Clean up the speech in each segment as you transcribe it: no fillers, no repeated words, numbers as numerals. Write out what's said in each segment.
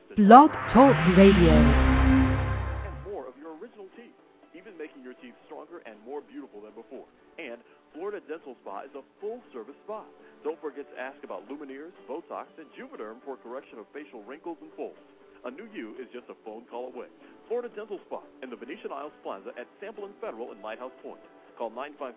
Blog Talk Radio. And more of your original teeth, even making your teeth stronger and more beautiful than before. And Florida Dental Spa is a full-service spa. Don't forget to ask about Lumineers, Botox, and Juvederm for correction of facial wrinkles and folds. A new you is just a phone call away. Florida Dental Spa in the Venetian Isles Plaza at Sample and Federal in Lighthouse Point. Call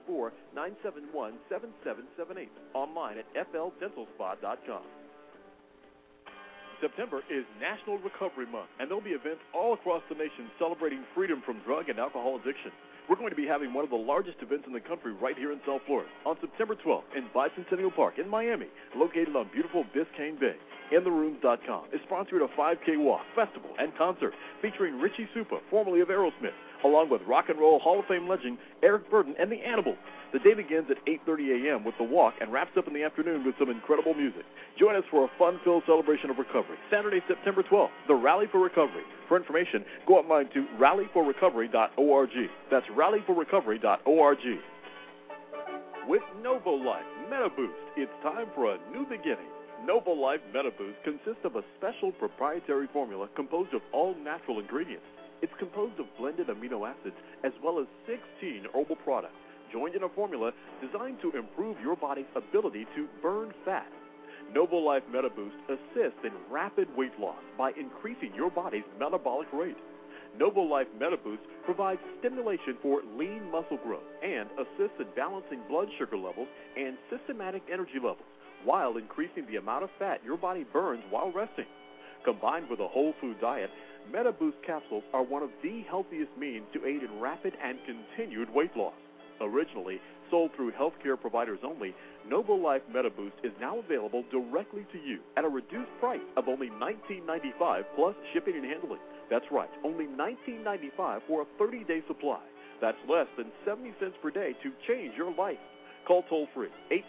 954-971-7778. Online at fldentalspa.com. September is National Recovery Month, and there'll be events all across the nation celebrating freedom from drug and alcohol addiction. We're going to be having one of the largest events in the country right here in South Florida on September 12th in Bicentennial Park in Miami, located on beautiful Biscayne Bay. InTheRooms.com is sponsored a 5K walk, festival, and concert featuring Richie Supa, formerly of Aerosmith, along with Rock and Roll Hall of Fame legend Eric Burdon and the Animals. The day begins at 8:30 a.m. with the walk and wraps up in the afternoon with some incredible music. Join us for a fun-filled celebration of recovery. Saturday, September 12th, the Rally for Recovery. For information, go online to rallyforrecovery.org. That's rallyforrecovery.org. With NovoLife MetaBoost, it's time for a new beginning. NovoLife MetaBoost consists of a special proprietary formula composed of all natural ingredients. It's composed of blended amino acids as well as 16 herbal products, joined in a formula designed to improve your body's ability to burn fat. NovoLife MetaBoost assists in rapid weight loss by increasing your body's metabolic rate. NovoLife MetaBoost provides stimulation for lean muscle growth and assists in balancing blood sugar levels and systematic energy levels while increasing the amount of fat your body burns while resting. Combined with a whole food diet, MetaBoost capsules are one of the healthiest means to aid in rapid and continued weight loss. Originally sold through healthcare providers only, NovoLife MetaBoost is now available directly to you at a reduced price of only $19.95 plus shipping and handling. That's right, only $19.95 for a 30-day supply. That's less than 70 cents per day to change your life. Call toll-free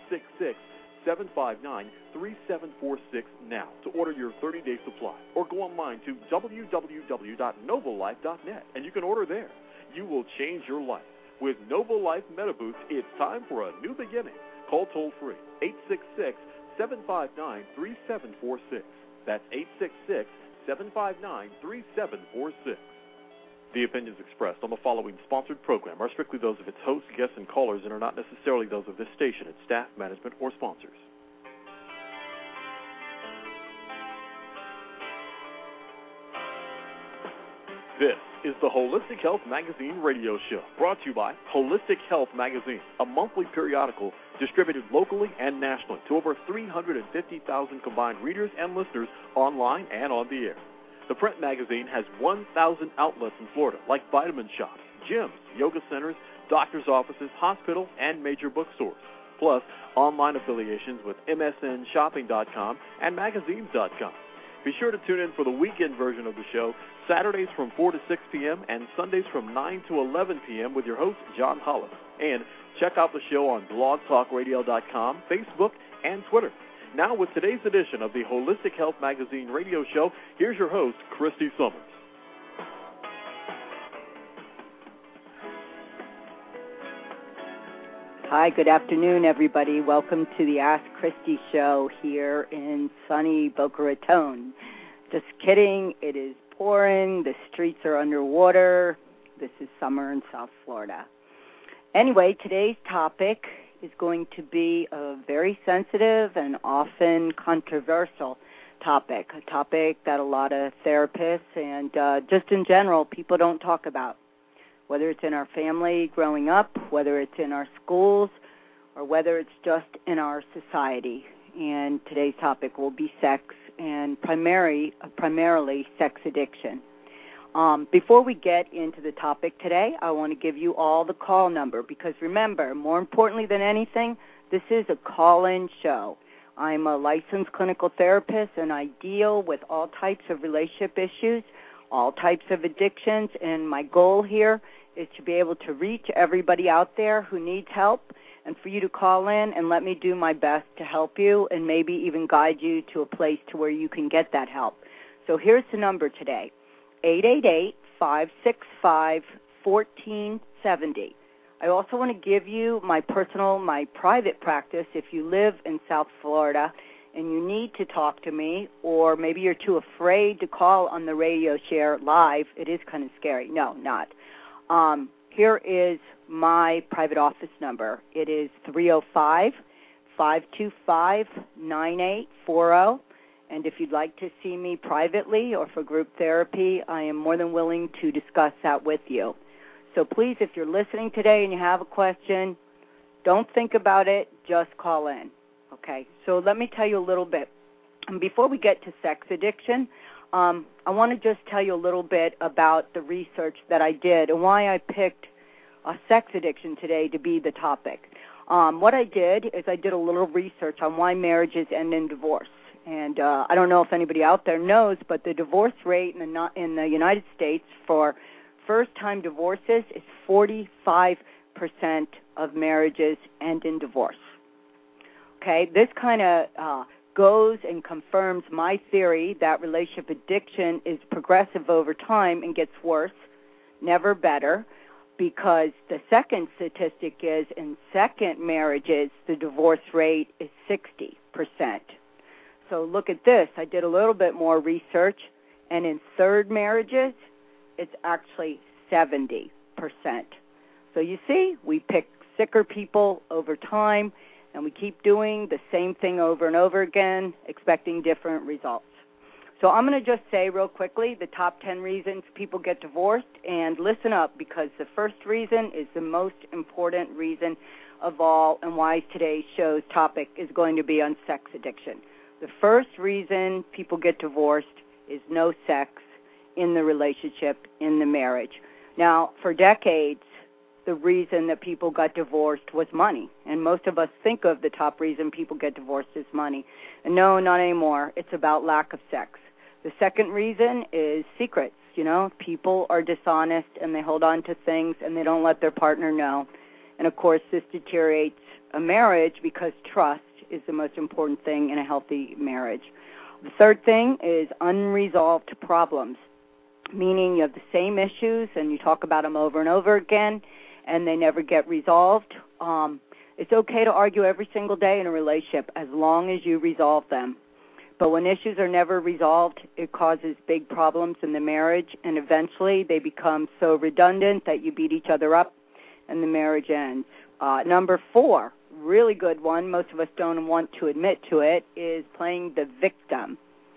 866-759-3746 now to order your 30-day supply, or go online to www.novolife.net and you can order there. You will change your life. With NovoLife MetaBoost, it's time for a new beginning. Call toll-free 866-759-3746. That's 866-759-3746. The opinions expressed on the following sponsored program are strictly those of its hosts, guests, and callers and are not necessarily those of this station, its staff, management, or sponsors. This is the Holistic Health Magazine radio show, brought to you by Holistic Health Magazine, a monthly periodical distributed locally and nationally to over 350,000 combined readers and listeners online and on the air. The print magazine has 1,000 outlets in Florida, like vitamin shops, gyms, yoga centers, doctors' offices, hospitals, and major bookstores, plus online affiliations with MSNshopping.com and magazines.com. Be sure to tune in for the weekend version of the show, Saturdays from 4 to 6 p.m. and Sundays from 9 to 11 p.m. with your host, John Hollis. And check out the show on blogtalkradio.com, Facebook, and Twitter. Now, with today's edition of the Holistic Health Magazine radio show, here's your host, Christy Summers. Hi, good afternoon, everybody. Welcome to the Ask Christy show here in sunny Boca Raton. Just kidding. It is pouring. The streets are underwater. This is summer in South Florida. Anyway, today's topic is going to be a very sensitive and often controversial topic, a topic that a lot of therapists and just in general people don't talk about, whether it's in our family growing up, whether it's in our schools, or whether it's just in our society. And today's topic will be sex and primarily sex addiction. Before we get into the topic today, I want to give you all the call number because remember, more importantly than anything, this is a call-in show. I'm a licensed clinical therapist and I deal with all types of relationship issues, all types of addictions, and my goal here is to be able to reach everybody out there who needs help and for you to call in and let me do my best to help you and maybe even guide you to a place to where you can get that help. So here's the number today, 888-565-1470. I also want to give you my private practice if you live in South Florida and you need to talk to me, or maybe you're too afraid to call on the radio share live, it is kind of scary. No, not. Here is my private office number. It is 305-525-9840. And if you'd like to see me privately or for group therapy, I am more than willing to discuss that with you. So please, if you're listening today and you have a question, don't think about it, just call in. Okay, so let me tell you a little bit. And before we get to sex addiction, I want to just tell you a little bit about the research that I did and why I picked sex addiction today to be the topic. What I did is I did a little research on why marriages end in divorce. And I don't know if anybody out there knows, but the divorce rate in the United States for first-time divorces is 45% of marriages end in divorce. Okay, this kind of goes and confirms my theory that relationship addiction is progressive over time and gets worse, never better, because the second statistic is in second marriages, the divorce rate is 60%. So look at this. I did a little bit more research, and in third marriages, it's actually 70%. So you see, we pick sicker people over time, and we keep doing the same thing over and over again, expecting different results. So I'm going to just say real quickly the top 10 reasons people get divorced, and listen up, because the first reason is the most important reason of all, and why today's show's topic is going to be on sex addiction. The first reason people get divorced is no sex in the relationship, in the marriage. Now, for decades, the reason that people got divorced was money. And most of us think of the top reason people get divorced as money. And no, not anymore. It's about lack of sex. The second reason is secrets. You know, people are dishonest and they hold on to things and they don't let their partner know. And, of course, this deteriorates a marriage because trust is the most important thing in a healthy marriage. The third thing is unresolved problems, meaning you have the same issues and you talk about them over and over again, and they never get resolved. It's okay to argue every single day in a relationship as long as you resolve them. But when issues are never resolved, it causes big problems in the marriage, and eventually they become so redundant that you beat each other up and the marriage ends. Number 4, really good one, most of us don't want to admit to it, is playing the victim.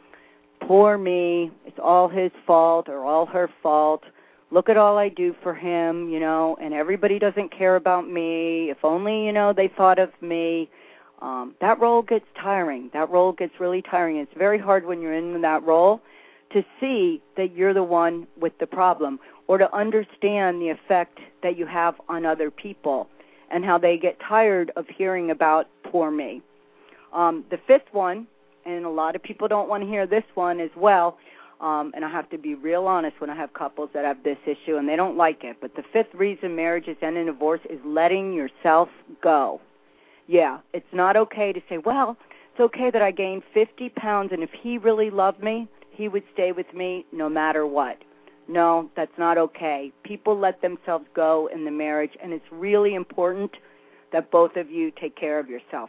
Poor me, it's all his fault or all her fault. Look at all I do for him, you know, and everybody doesn't care about me. If only, you know, they thought of me. That role gets tiring. That role gets really tiring. It's very hard when you're in that role to see that you're the one with the problem, or to understand the effect that you have on other people and how they get tired of hearing about poor me. The fifth one, and a lot of people don't want to hear this one as well, and I have to be real honest when I have couples that have this issue and they don't like it, but the fifth reason marriages end in divorce is letting yourself go. Yeah, it's not okay to say, well, it's okay that I gained 50 pounds, and if he really loved me, he would stay with me no matter what. No, that's not okay. People let themselves go in the marriage, and it's really important that both of you take care of yourself.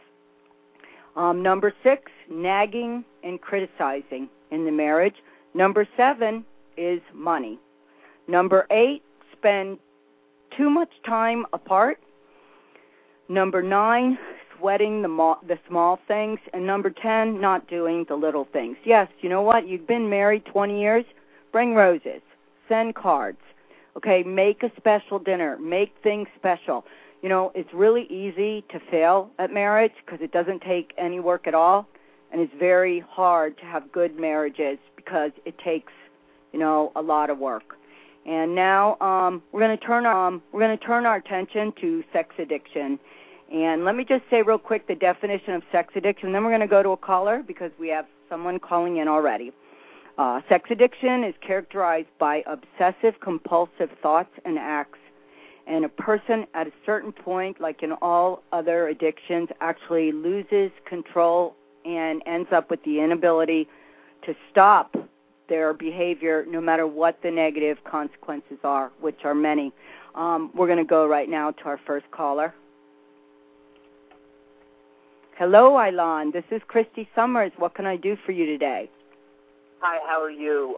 Number 6, nagging and criticizing in the marriage. Number 7 is money. Number 8, spend too much time apart. Number 9, sweating the small things. And number 10, not doing the little things. Yes, you know what? You've been married 20 years. Bring roses. Send cards. Okay, make a special dinner. Make things special. You know, it's really easy to fail at marriage because it doesn't take any work at all. And it's very hard to have good marriages because it takes, you know, a lot of work. And now we're going to turn our attention to sex addiction. And let me just say real quick the definition of sex addiction. Then we're going to go to a caller because we have someone calling in already. Sex addiction is characterized by obsessive-compulsive thoughts and acts. And a person at a certain point, like in all other addictions, actually loses control and ends up with the inability to stop their behavior no matter what the negative consequences are, which are many. We're going to go right now to our first caller. Hello, Ilan. This is Christy Summers. What can I do for you today? Hi, how are you?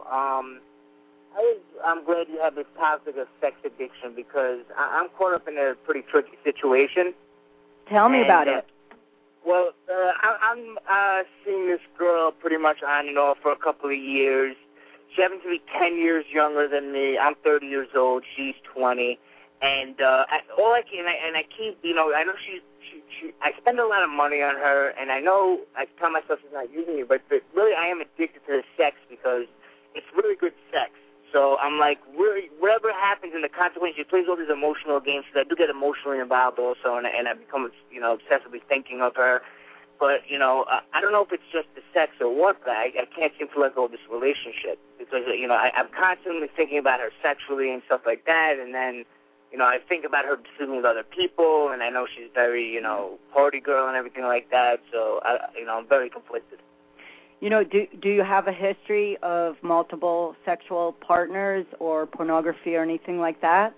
I'm glad you have this topic of sex addiction because I'm caught up in a pretty tricky situation. Tell me about it. Well, I'm seeing this girl pretty much on and off for a couple of years. She happens to be 10 years younger than me. I'm 30 years old. She's 20. And I keep, I know I spend a lot of money on her, and I know I tell myself she's not using me, but really I am addicted to the sex because it's really good sex. So I'm like, really, whatever happens in the consequence, she plays all these emotional games, because I do get emotionally involved also, and I become, obsessively thinking of her. But, I don't know if it's just the sex or what, but I can't seem to let go of this relationship because, I'm constantly thinking about her sexually and stuff like that, and then, I think about her sleeping with other people, and I know she's very, party girl and everything like that, so, I'm very conflicted. Do you have a history of multiple sexual partners or pornography or anything like that?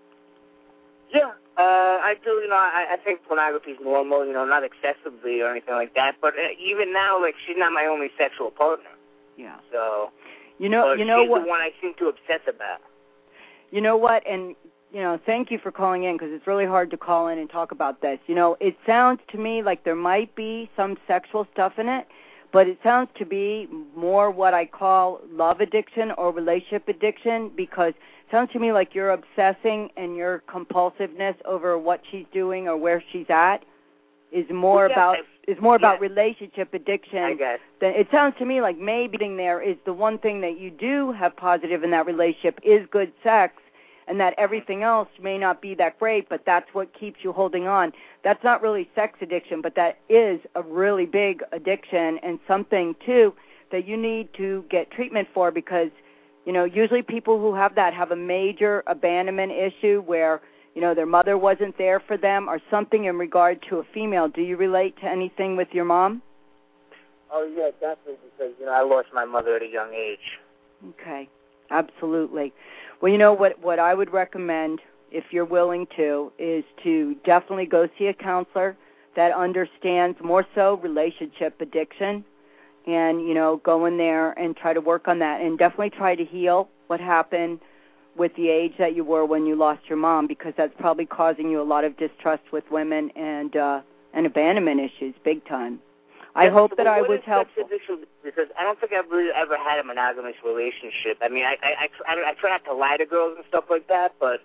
Yeah, I do. I think pornography is normal, not excessively or anything like that. But even now, she's not my only sexual partner. Yeah. So, she's what? The one I seem to obsess about. You know what? And, thank you for calling in because it's really hard to call in and talk about this. It sounds to me like there might be some sexual stuff in it, but it sounds to be more what I call love addiction or relationship addiction because it sounds to me like you're obsessing and your compulsiveness over what she's doing or where she's at is more about relationship addiction. I guess. It sounds to me like maybe there is the one thing that you do have positive in that relationship is good sex, and that everything else may not be that great, but that's what keeps you holding on. That's not really sex addiction, but that is a really big addiction and something, too, that you need to get treatment for because, usually people who have that have a major abandonment issue where, their mother wasn't there for them or something in regard to a female. Do you relate to anything with your mom? Oh, yeah, definitely, because, I lost my mother at a young age. Okay, absolutely. Well, what I would recommend, if you're willing to, is to definitely go see a counselor that understands more so relationship addiction and, go in there and try to work on that and definitely try to heal what happened with the age that you were when you lost your mom because that's probably causing you a lot of distrust with women and abandonment issues big time. I hope that I was helpful. Because I don't think I've really ever had a monogamous relationship. I mean, I try not to lie to girls and stuff like that, but,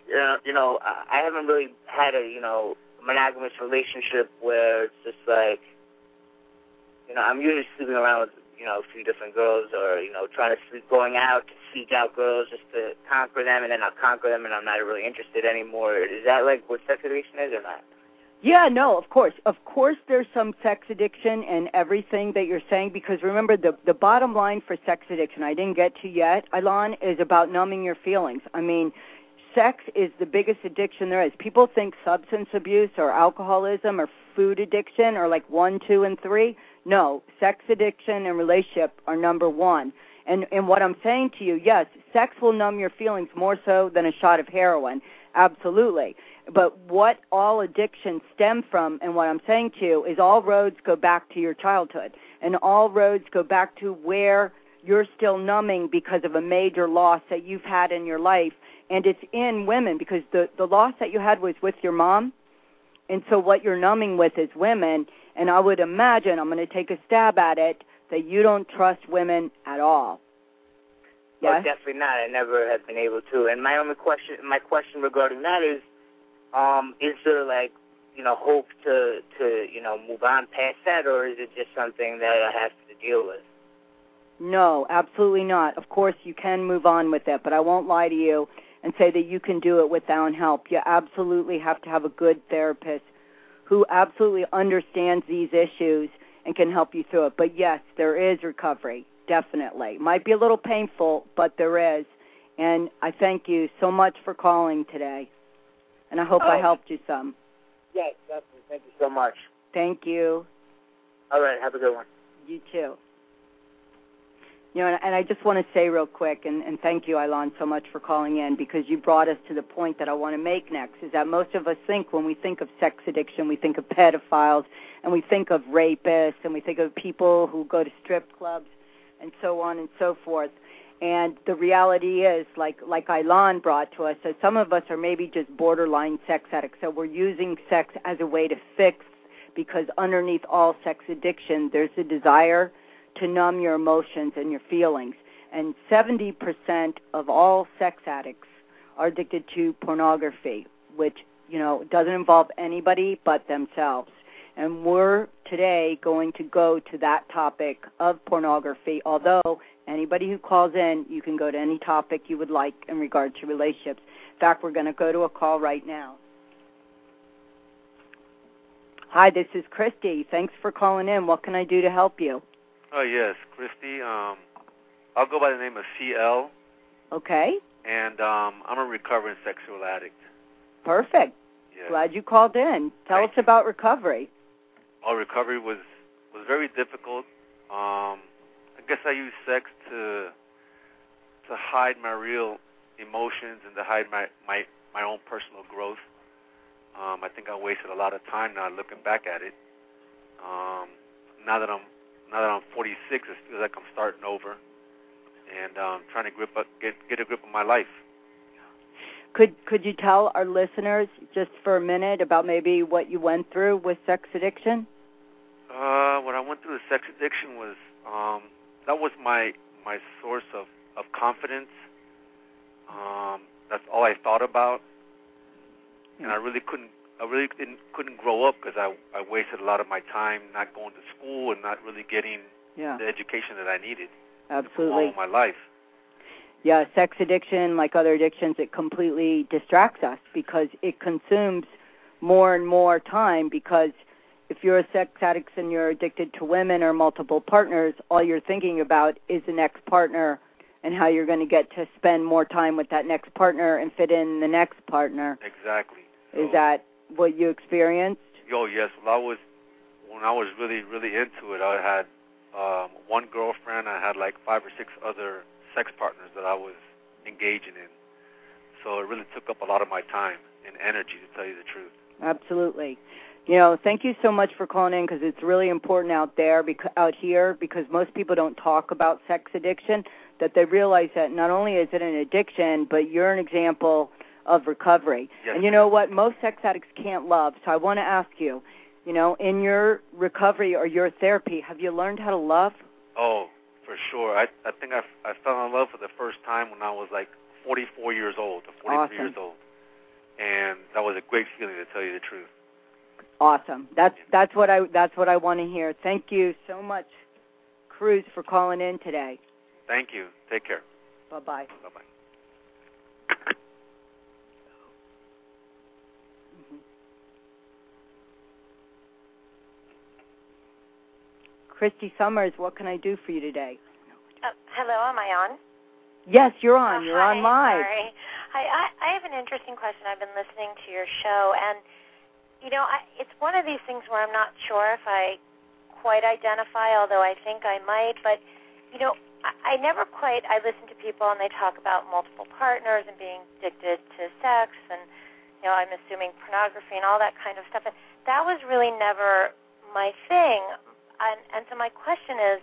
I haven't really had a, monogamous relationship where it's just like, I'm usually sleeping around with, a few different girls or, trying to going out to seek out girls just to conquer them, and then I'll conquer them and I'm not really interested anymore. Is that like what sex addiction is or not? Yeah, no, of course. Of course there's some sex addiction and everything that you're saying because remember the bottom line for sex addiction, I didn't get to yet, Ilan, is about numbing your feelings. I mean, sex is the biggest addiction there is. People think substance abuse or alcoholism or food addiction are like 1, 2, and 3. No, sex addiction and relationship are number 1. And what I'm saying to you, yes, sex will numb your feelings more so than a shot of heroin. Absolutely. But what all addictions stem from, and what I'm saying to you, is all roads go back to your childhood. And all roads go back to where you're still numbing because of a major loss that you've had in your life. And it's in women because the loss that you had was with your mom. And so what you're numbing with is women. And I would imagine, I'm going to take a stab at it, that you don't trust women at all. Yes? Oh, definitely not. I never have been able to. And my question regarding that is there like, hope to move on past that, or is it just something that I have to deal with? No, absolutely not. Of course, you can move on with it, but I won't lie to you and say that you can do it without help. You absolutely have to have a good therapist who absolutely understands these issues and can help you through it. But yes, there is recovery, definitely. Might be a little painful, but there is. And I thank you so much for calling today. And I hope I helped you some. Yes, definitely. Thank you so much. Thank you. All right, have a good one. You too. You know, and I just want to say real quick, and thank you, Ilan, so much for calling in, because you brought us to the point that I want to make next, is that most of us think when we think of sex addiction, we think of pedophiles, and we think of rapists, and we think of people who go to strip clubs, and so on and so forth. And the reality is, like Ilan brought to us, that some of us are maybe just borderline sex addicts. So we're using sex as a way to fix, because underneath all sex addiction, there's a desire to numb your emotions and your feelings. And 70% of all sex addicts are addicted to pornography, which, you know, doesn't involve anybody but themselves. And we're today going to go to that topic of pornography, although anybody who calls in, you can go to any topic you would like in regard to relationships. In fact, we're going to go to a call right now. Hi, this is Christy. Thanks for calling in. What can I do to help you? Oh, yes, Christy. I'll go by the name of CL. Okay. And I'm a recovering sexual addict. Perfect. Yes. Glad you called in. Tell us about recovery. Oh, recovery was very difficult. I guess I used sex to hide my real emotions and to hide my own personal growth. I think I wasted a lot of time now looking back at it. Now that I'm 46, it feels like I'm starting over and trying to get a grip of my life. Could you tell our listeners just for a minute about maybe what you went through with sex addiction? What I went through with sex addiction was that was my source of confidence. That's all I thought about, and I really couldn't grow up because I wasted a lot of my time not going to school and not really getting the education that I needed. Absolutely. All my life. Yeah, sex addiction, like other addictions, it completely distracts us because it consumes more and more time, because if you're a sex addict and you're addicted to women or multiple partners, all you're thinking about is the next partner and how you're going to get to spend more time with that next partner and fit in the next partner. Exactly. Is that what you experienced? Oh, yes. Well, when I was really, really into it, I had one girlfriend. I had like 5 or 6 other sex partners that I was engaging in. So it really took up a lot of my time and energy, to tell you the truth. Absolutely. You know, thank you so much for calling in, because it's really important out here, because most people don't talk about sex addiction, that they realize that not only is it an addiction, but you're an example of recovery. Yes. And you know what? Most sex addicts can't love. So I want to ask you, you know, in your recovery or your therapy, have you learned how to love? Oh, for sure. I think I fell in love for the first time when I was like 44 years old, or 43 years old. And that was a great feeling, to tell you the truth. Awesome. That's what I want to hear. Thank you so much, Cruz, for calling in today. Thank you. Take care. Bye-bye. Bye-bye. Christy Summers, what can I do for you today? Hello, am I on? Yes, you're on. You're on live. Sorry. I have an interesting question. I've been listening to your show, and, you know, it's one of these things where I'm not sure if I quite identify, although I think I might, but, you know, I listen to people and they talk about multiple partners and being addicted to sex and, you know, I'm assuming pornography and all that kind of stuff, and that was really never my thing. And so my question is,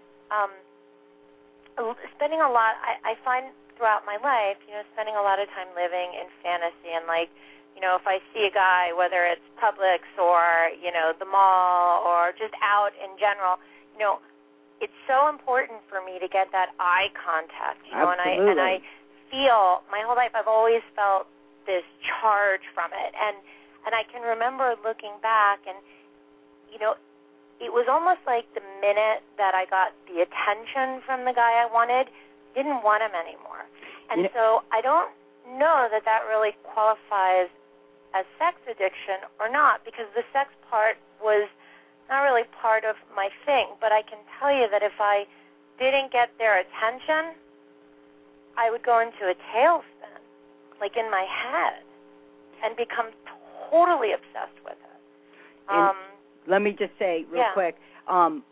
spending a lot, I find throughout my life, you know, spending a lot of time living in fantasy and, like, you know, if I see a guy, whether it's Publix or, you know, the mall or just out in general, you know, it's so important for me to get that eye contact, you know, Absolutely. and I feel, my whole life I've always felt this charge from it. And I can remember looking back and, you know, it was almost like the minute that I got the attention from the guy I wanted, didn't want him anymore. And so I don't know that really qualifies as sex addiction or not, because the sex part was not really part of my thing. But I can tell you that if I didn't get their attention, I would go into a tailspin, like in my head, and become totally obsessed with it. Let me just say real quick,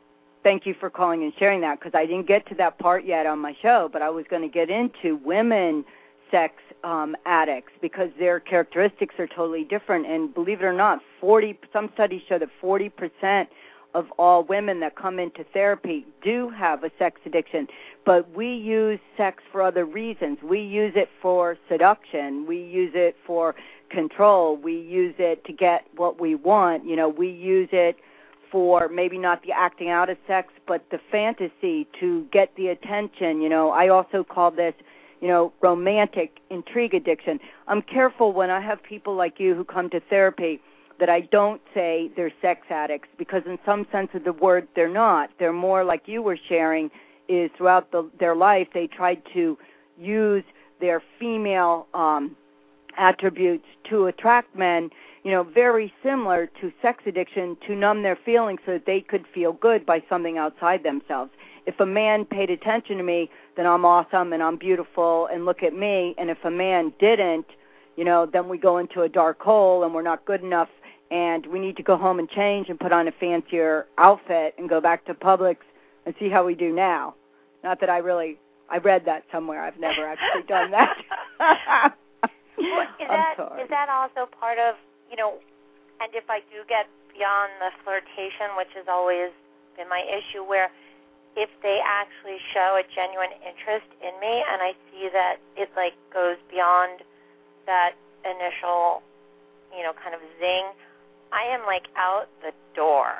thank you for calling and sharing that, because I didn't get to that part yet on my show, but I was going to get into women sex addicts, because their characteristics are totally different. And believe it or not, some studies show that 40% of all women that come into therapy do have a sex addiction, but we use sex for other reasons. We use it for seduction. We use it for control. We use it to get what we want. You know, we use it for maybe not the acting out of sex, but the fantasy to get the attention. You know, I also call this, you know, romantic intrigue addiction. I'm careful when I have people like you who come to therapy that I don't say they're sex addicts, because in some sense of the word, they're not. They're more like you were sharing, is throughout their life they tried to use their female attributes to attract men, you know, very similar to sex addiction, to numb their feelings so that they could feel good by something outside themselves. If a man paid attention to me, then I'm awesome and I'm beautiful and look at me. And if a man didn't, you know, then we go into a dark hole and we're not good enough, and we need to go home and change and put on a fancier outfit and go back to Publix and see how we do now. Not that I read that somewhere. I've never actually done that. Well, is that also part of, you know, and if I do get beyond the flirtation, which has always been my issue, where if they actually show a genuine interest in me and I see that it, like, goes beyond that initial, you know, kind of zing, I am, like, out the door.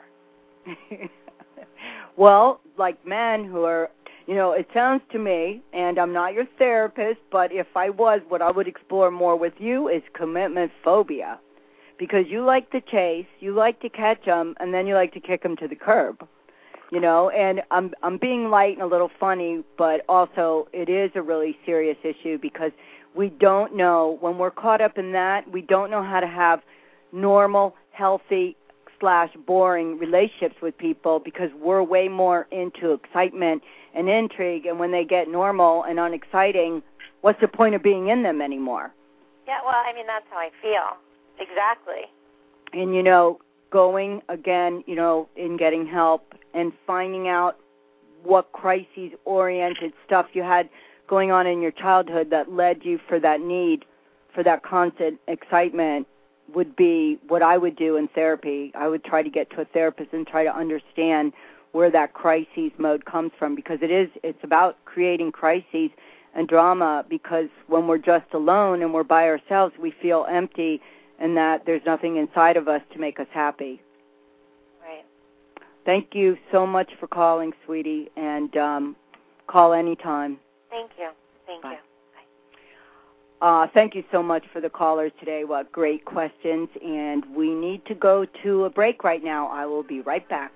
Well, like men who are, you know, it sounds to me, and I'm not your therapist, but if I was, what I would explore more with you is commitment phobia, because you like to chase, you like to catch them, and then you like to kick them to the curb, you know. And I'm being light and a little funny, but also it is a really serious issue, because we don't know, when we're caught up in that, we don't know how to have normal, healthy / boring relationships with people, because we're way more into excitement and intrigue, and when they get normal and unexciting, what's the point of being in them anymore? Yeah, well, I mean, that's how I feel. Exactly. And, you know, going again, you know, in getting help and finding out what crises-oriented stuff you had going on in your childhood that led you for that need, for that constant excitement, would be what I would do in therapy. I would try to get to a therapist and try to understand where that crises mode comes from, because it's about creating crises and drama, because when we're just alone and we're by ourselves, we feel empty and that there's nothing inside of us to make us happy. Right. Thank you so much for calling, sweetie, and call anytime. Thank you. Thank Bye. you. Thank you so much for the callers today. What great questions. And we need to go to a break right now. I will be right back.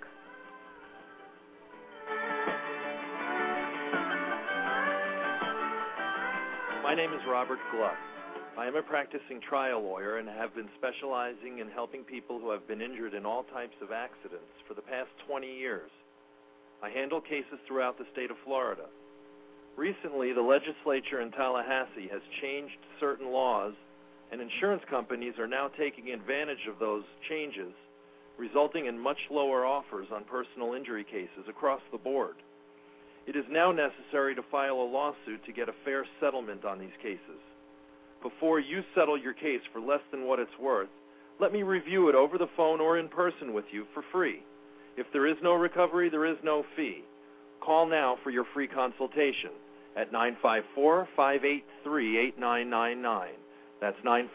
My name is Robert Gluck. I am a practicing trial lawyer and have been specializing in helping people who have been injured in all types of accidents for the past 20 years. I handle cases throughout the state of Florida. Recently, the legislature in Tallahassee has changed certain laws, and insurance companies are now taking advantage of those changes, resulting in much lower offers on personal injury cases across the board. It is now necessary to file a lawsuit to get a fair settlement on these cases. Before you settle your case for less than what it's worth, let me review it over the phone or in person with you for free. If there is no recovery, there is no fee. Call now for your free consultation at 954-583-8999. That's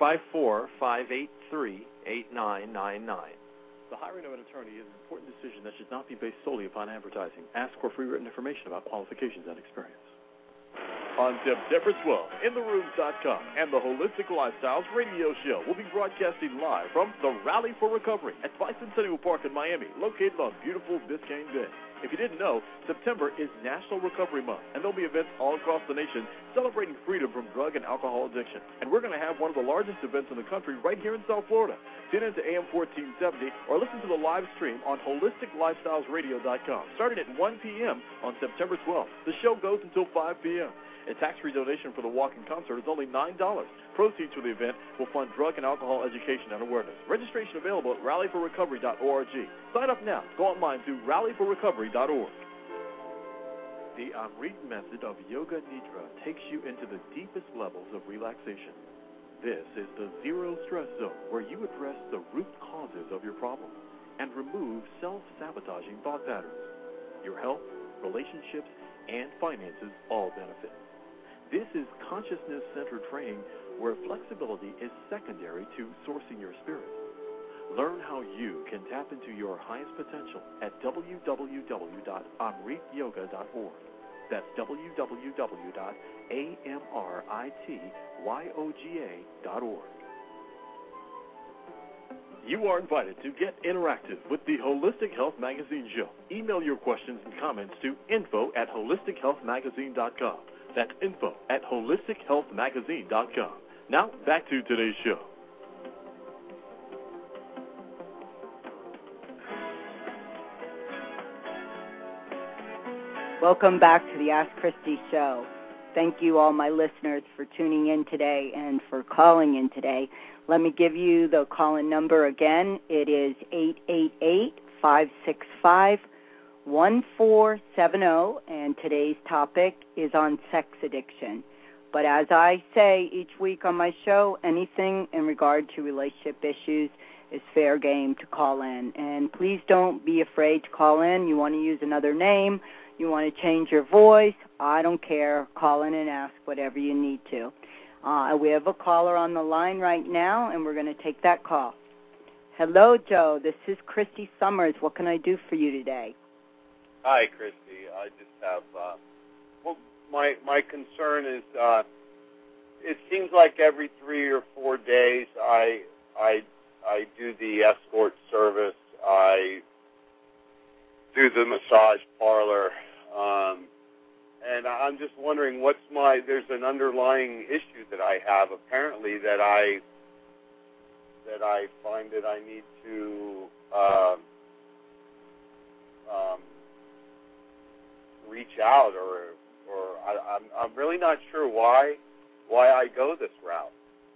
954-583-8999. The hiring of an attorney is an important decision that should not be based solely upon advertising. Ask for free written information about qualifications and experience. On September 12th, InTheRooms.com and the Holistic Lifestyles radio show will be broadcasting live from the Rally for Recovery at Bicentennial Park in Miami, located on beautiful Biscayne Bay. If you didn't know, September is National Recovery Month, and there'll be events all across the nation celebrating freedom from drug and alcohol addiction. And we're going to have one of the largest events in the country right here in South Florida. Tune in to AM 1470 or listen to the live stream on HolisticLifestylesRadio.com, starting at 1 p.m. on September 12th. The show goes until 5 p.m. A tax-free donation for the walk-in concert is only $9. Proceeds for the event will fund drug and alcohol education and awareness. Registration available at rallyforrecovery.org. Sign up now. Go online to rallyforrecovery.org. The Amrit method of Yoga Nidra takes you into the deepest levels of relaxation. This is the zero-stress zone where you address the root causes of your problem and remove self-sabotaging thought patterns. Your health, relationships, and finances all benefit. This is consciousness-centered training where flexibility is secondary to sourcing your spirit. Learn how you can tap into your highest potential at www.amrityoga.org. That's www.amrityoga.org. You are invited to get interactive with the Holistic Health Magazine show. Email your questions and comments to info@holistichealthmagazine.com. That's info@holistichealthmagazine.com. Now, back to today's show. Welcome back to the Ask Christy show. Thank you, all my listeners, for tuning in today and for calling in today. Let me give you the call-in number again. It is 888-565-1470, and today's topic is on sex addiction. But as I say each week on my show, anything in regard to relationship issues is fair game to call in. And please don't be afraid to call in. You want to use another name, you want to change your voice, I don't care. Call in and ask whatever you need to. We have a caller on the line right now, and we're going to take that call. Hello, Joe. This is Christy Summers. What can I do for you today? Hi, Christy. I just have, my concern is, it seems like every 3 or 4 days I do the escort service. I do the massage parlor. And I'm just wondering there's an underlying issue that I have apparently that I find that I need to reach out or I'm really not sure why I go this route.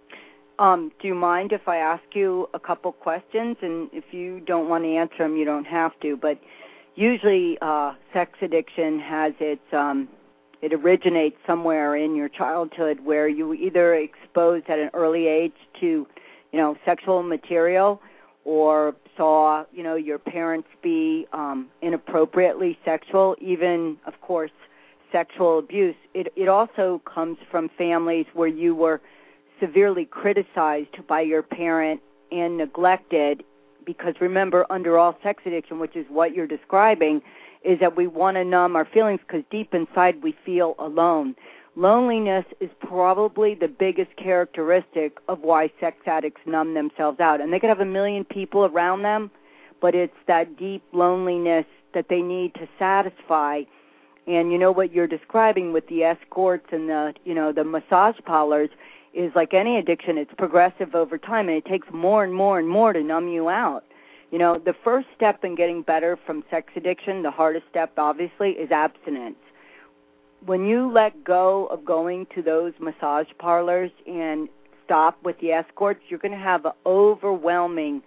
Do you mind if I ask you a couple questions? And if you don't want to answer them, you don't have to. But usually sex addiction has it originates somewhere in your childhood where you were either exposed at an early age to, sexual material or saw, your parents be inappropriately sexual, even, of course, sexual abuse. It also comes from families where you were severely criticized by your parent and neglected, because remember, under all sex addiction, which is what you're describing, is that we want to numb our feelings because deep inside we feel alone. Loneliness is probably the biggest characteristic of why sex addicts numb themselves out. And they could have a million people around them, but it's that deep loneliness that they need to satisfy. And you know what you're describing with the escorts and the massage parlors is like any addiction, it's progressive over time, and it takes more and more and more to numb you out. The first step in getting better from sex addiction, the hardest step, obviously, is abstinence. When you let go of going to those massage parlors and stop with the escorts, you're going to have an overwhelming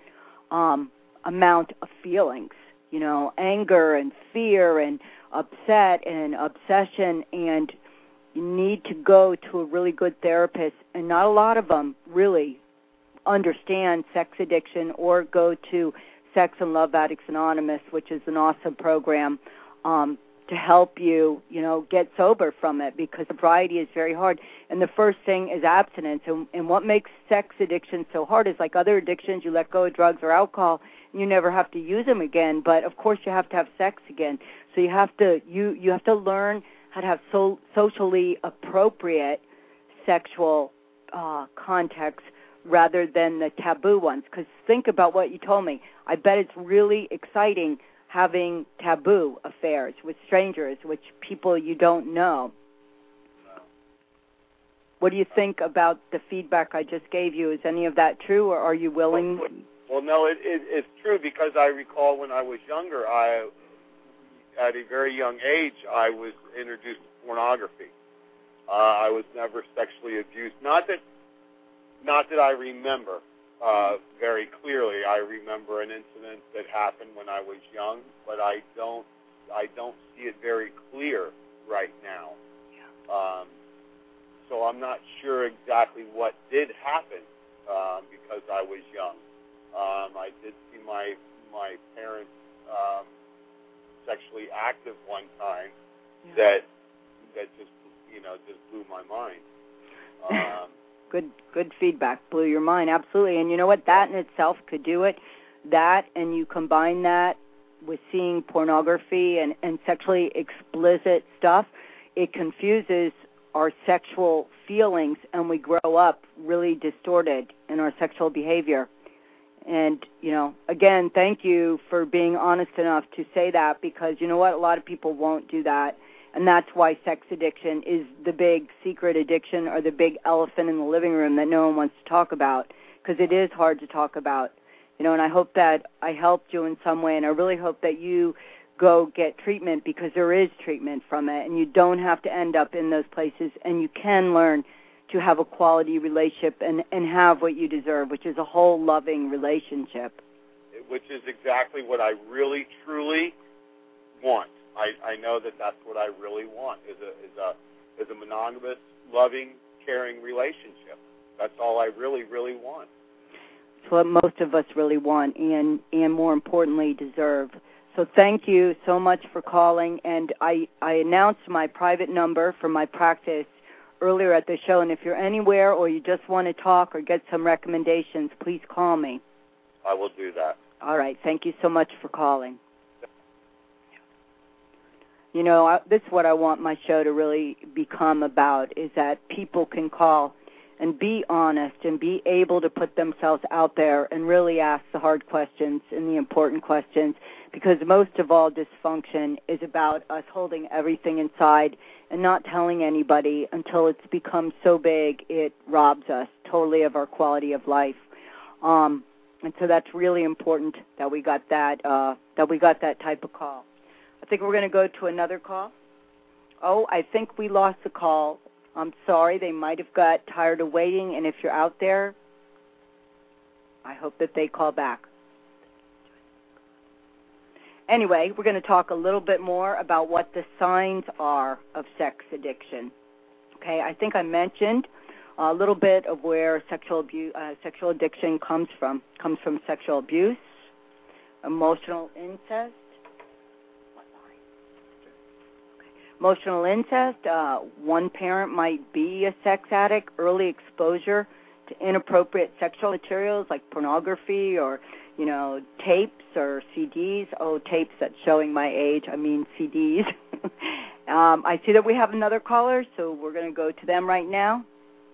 amount of feelings, anger and fear and upset and obsession, and you need to go to a really good therapist, and not a lot of them really understand sex addiction or go to Sex and Love Addicts Anonymous, which is an awesome program to help you, get sober from it, because sobriety is very hard. And the first thing is abstinence. And what makes sex addiction so hard is like other addictions, you let go of drugs or alcohol, and you never have to use them again. But, of course, you have to have sex again. So you have to learn how to have socially appropriate sexual context rather than the taboo ones. Because think about what you told me. I bet it's really exciting having taboo affairs with strangers, with people you don't know. What do you think about the feedback I just gave you? Is any of that true, or are you willing? Well, no, it's true, because I recall when I was younger, at a very young age, I was introduced to pornography. I was never sexually abused. Not that I remember very clearly. I remember an incident that happened when I was young, but I don't see it very clear right now. So I'm not sure exactly what did happen because I was young. I did see my parents sexually active one time that just blew my mind. Good feedback. Blew your mind, absolutely. And you know what? That in itself could do it. That, and you combine that with seeing pornography and sexually explicit stuff, it confuses our sexual feelings, and we grow up really distorted in our sexual behavior. And, again, thank you for being honest enough to say that, because you know what? A lot of people won't do that. And that's why sex addiction is the big secret addiction, or the big elephant in the living room that no one wants to talk about, because it is hard to talk about. And I hope that I helped you in some way, and I really hope that you go get treatment, because there is treatment from it, and you don't have to end up in those places, and you can learn to have a quality relationship and have what you deserve, which is a whole loving relationship. Which is exactly what I really, truly want. I know that that's what I really want, is a monogamous, loving, caring relationship. That's all I really, really want. It's what most of us really want, and more importantly, deserve. So thank you so much for calling. And I announced my private number for my practice earlier at the show, and if you're anywhere or you just want to talk or get some recommendations, please call me. I will do that. All right. Thank you so much for calling. This is what I want my show to really become about, is that people can call and be honest and be able to put themselves out there and really ask the hard questions and the important questions, because most of all, dysfunction is about us holding everything inside and not telling anybody until it's become so big it robs us totally of our quality of life. And so that's really important that we got that type of call. I think we're going to go to another call. Oh, I think we lost the call. I'm sorry. They might have got tired of waiting, and if you're out there, I hope that they call back. Anyway, we're going to talk a little bit more about what the signs are of sex addiction. Okay, I think I mentioned a little bit of where sexual addiction comes from. It comes from sexual abuse, emotional incest. Emotional incest, one parent might be a sex addict, early exposure to inappropriate sexual materials like pornography or, tapes or CDs. Oh, tapes, that's showing my age. I mean CDs. I see that we have another caller, so we're going to go to them right now.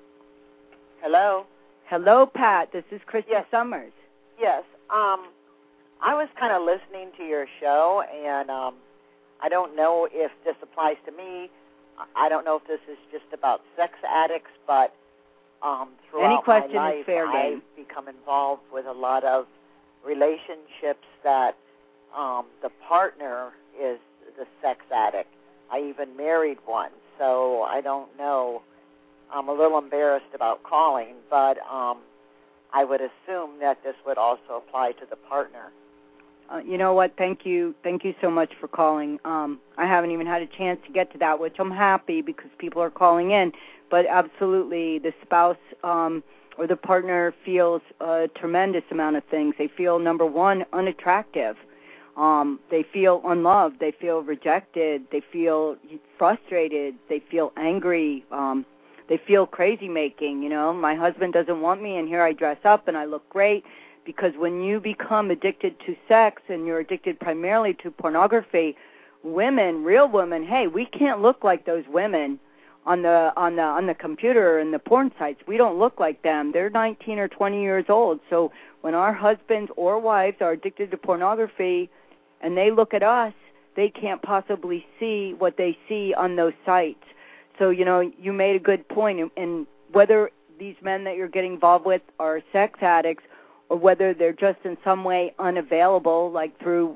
Hello. Hello, Pat. This is Christy Summers. Yes. I was kind of listening to your show, and I don't know if this applies to me. I don't know if this is just about sex addicts, but throughout my life, I've become involved with a lot of relationships that the partner is the sex addict. I even married one, so I don't know. I'm a little embarrassed about calling, but I would assume that this would also apply to the partner. You know what? Thank you so much for calling. I haven't even had a chance to get to that, which I'm happy because people are calling in. But absolutely, the spouse or the partner feels a tremendous amount of things. They feel, number one, unattractive. They feel unloved. They feel rejected. They feel frustrated. They feel angry. They feel crazy-making. My husband doesn't want me, and here I dress up and I look great. Because when you become addicted to sex and you're addicted primarily to pornography, women, real women, hey, we can't look like those women on the computer and the porn sites. We don't look like them. They're 19 or 20 years old. So when our husbands or wives are addicted to pornography and they look at us, they can't possibly see what they see on those sites. So, you made a good point. And whether these men that you're getting involved with are sex addicts or whether they're just in some way unavailable, like through,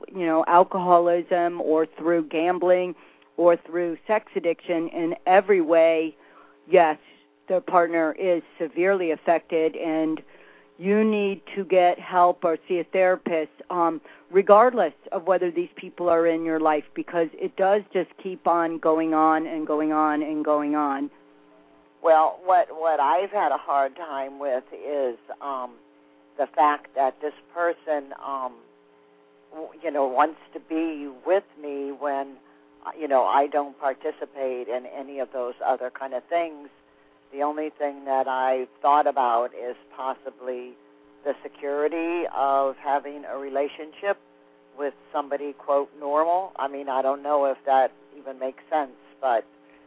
alcoholism or through gambling or through sex addiction, in every way, yes, their partner is severely affected and you need to get help or see a therapist, regardless of whether these people are in your life, because it does just keep on going on and going on and going on. Well, what I've had a hard time with is the fact that this person, wants to be with me when, I don't participate in any of those other kind of things. The only thing that I've thought about is possibly the security of having a relationship with somebody, quote, normal. I mean, I don't know if that even makes sense, but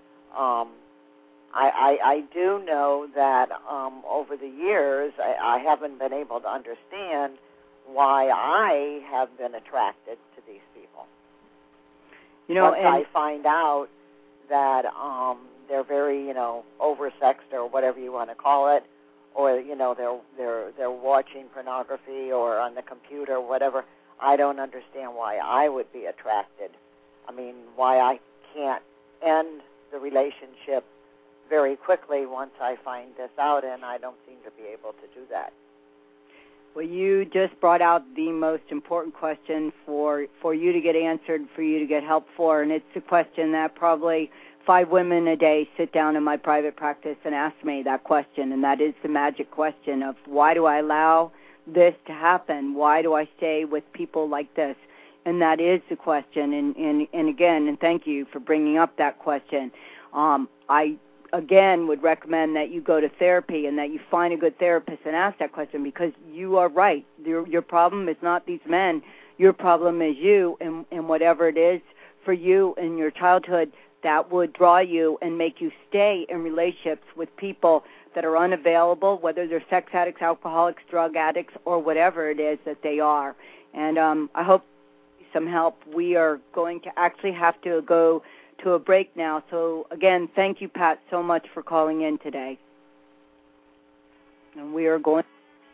I do know that over the years I haven't been able to understand why I have been attracted to these people. Once I find out that they're very, oversexed or whatever you want to call it, or they're watching pornography or on the computer or whatever, I don't understand why I would be attracted. I mean, why I can't end the relationship very quickly once I find this out, and I don't seem to be able to do that. Well, you just brought out the most important question for you to get answered, for you to get help for, and it's a question that probably 5 women a day sit down in my private practice and ask me that question, and that is the magic question of why do I allow this to happen? Why do I stay with people like this? And that is the question, and again, and thank you for bringing up that question. I again would recommend that you go to therapy and that you find a good therapist and ask that question, because you are right. Your problem is not these men. Your problem is you, and whatever it is for you in your childhood that would draw you and make you stay in relationships with people that are unavailable, whether they're sex addicts, alcoholics, drug addicts, or whatever it is that they are. And I hope some help. We are going to actually have to go to a break now. So, again, thank you, Pat, so much for calling in today. And we are going...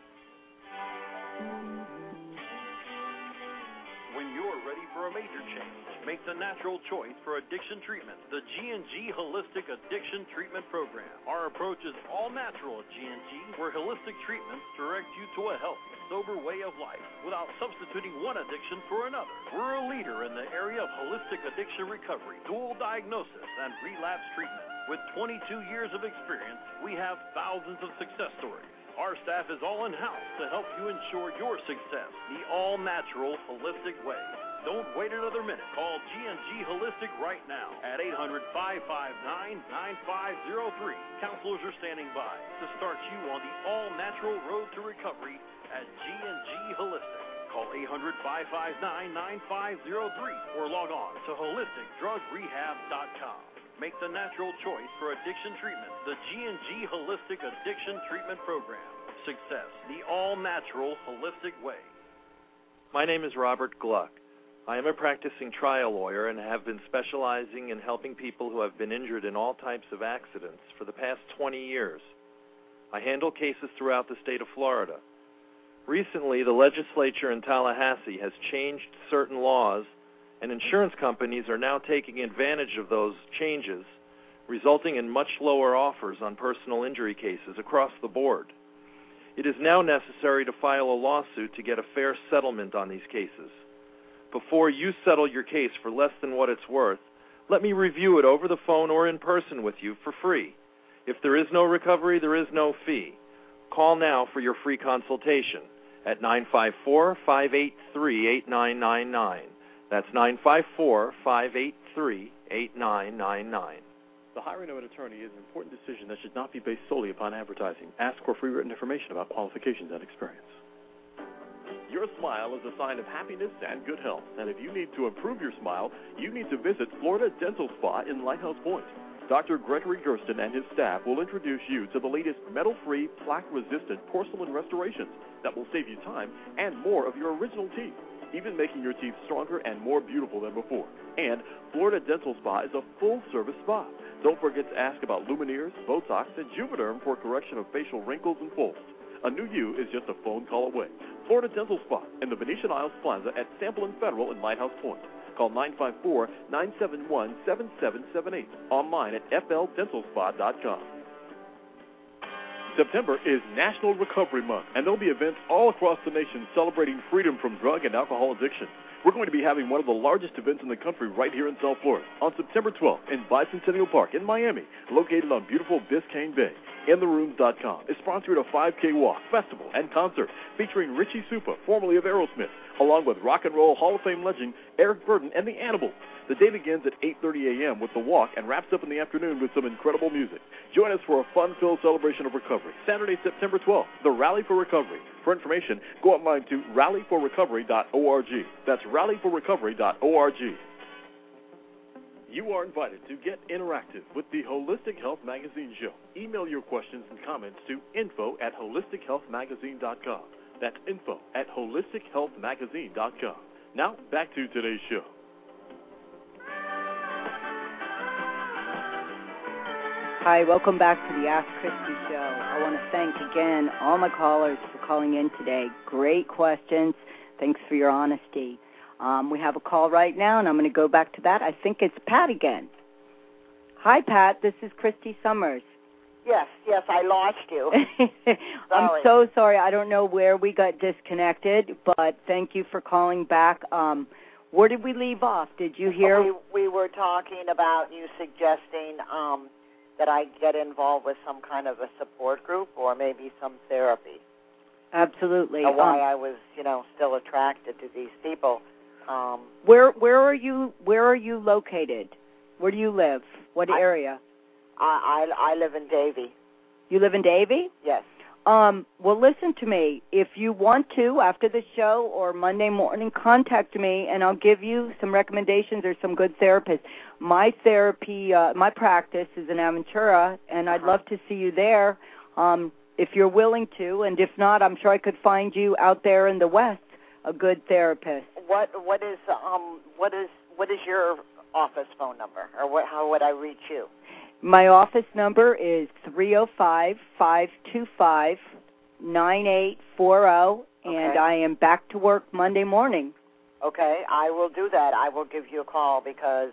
When you're ready for a major change, make the natural choice for addiction treatment, the G&G Holistic Addiction Treatment Program. Our approach is all natural at G&G, where holistic treatments direct you to a healthy, sober way of life without substituting one addiction for another. We're a leader in the area of holistic addiction recovery, dual diagnosis, and relapse treatment. With 22 years of experience, we have thousands of success stories. Our staff is all in-house to help you ensure your success the all-natural, holistic way. Don't wait another minute. Call G&G Holistic right now at 800-559-9503. Counselors are standing by to start you on the all-natural road to recovery at G&G Holistic. Call 800-559-9503 or log on to holisticdrugrehab.com. Make the natural choice for addiction treatment, the G&G Holistic Addiction Treatment Program. Success, the all-natural, holistic way. My name is Robert Gluck. I am a practicing trial lawyer and have been specializing in helping people who have been injured in all types of accidents for the past 20 years. I handle cases throughout the state of Florida. Recently, the legislature in Tallahassee has changed certain laws, and insurance companies are now taking advantage of those changes, resulting in much lower offers on personal injury cases across the board. It is now necessary to file a lawsuit to get a fair settlement on these cases. Before you settle your case for less than what it's worth, let me review it over the phone or in person with you for free. If there is no recovery, there is no fee. Call now for your free consultation at 954-583-8999. That's 954-583-8999. The hiring of an attorney is an important decision that should not be based solely upon advertising. Ask for free written information about qualifications and experience. Your smile is a sign of happiness and good health, and if you need to improve your smile, you need to visit Florida Dental Spa in Lighthouse Point. Dr. Gregory Gersten and his staff will introduce you to the latest metal-free, plaque-resistant porcelain restorations that will save you time and more of your original teeth, even making your teeth stronger and more beautiful than before. And Florida Dental Spa is a full-service spa. Don't forget to ask about Lumineers, Botox, and Juvederm for correction of facial wrinkles and folds. A new you is just a phone call away. Florida Dental Spa in the Venetian Isles Plaza at Sample and Federal in Lighthouse Point. Call 954-971-7778. Online at fldentalspa.com. September is National Recovery Month, and there'll be events all across the nation celebrating freedom from drug and alcohol addiction. We're going to be having one of the largest events in the country right here in South Florida on September 12th in Bicentennial Park in Miami, located on beautiful Biscayne Bay. InTheRooms.com is sponsoring a 5K walk, festival, and concert featuring Richie Supa, formerly of Aerosmith, along with Rock and Roll Hall of Fame legend Eric Burden and the Animals. The day begins at 8:30 a.m. with the walk and wraps up in the afternoon with some incredible music. Join us for a fun-filled celebration of recovery. Saturday, September 12th, the Rally for Recovery. For information, go online to rallyforrecovery.org. That's rallyforrecovery.org. You are invited to get interactive with the Holistic Health Magazine show. Email your questions and comments to info@holistichealthmagazine.com. That's info@holistichealthmagazine.com. Now, back to today's show. Hi, welcome back to the Ask Christy show. I want to thank again all my callers for calling in today. Great questions. Thanks for your honesty. We have a call right now, and I'm going to go back to that. I think it's Pat again. Hi, Pat. This is Christy Summers. Yes, I lost you. I'm so sorry. I don't know where we got disconnected, but thank you for calling back. Where did we leave off? Did you hear? We were talking about you suggesting that I get involved with some kind of a support group or maybe some therapy. Absolutely. Why I was, still attracted to these people. Where are you located? Where do you live? What area? I live in Davie. You live in Davie? Yes. Well, listen to me. If you want to, after the show or Monday morning, contact me, and I'll give you some recommendations or some good therapists. My therapy, my practice is in Aventura, and I'd love to see you there if you're willing to. And if not, I'm sure I could find you out there in the West a good therapist. What is your office phone number, or how would I reach you? My office number is 305-525-9840, and I am back to work Monday morning. Okay, I will do that. I will give you a call because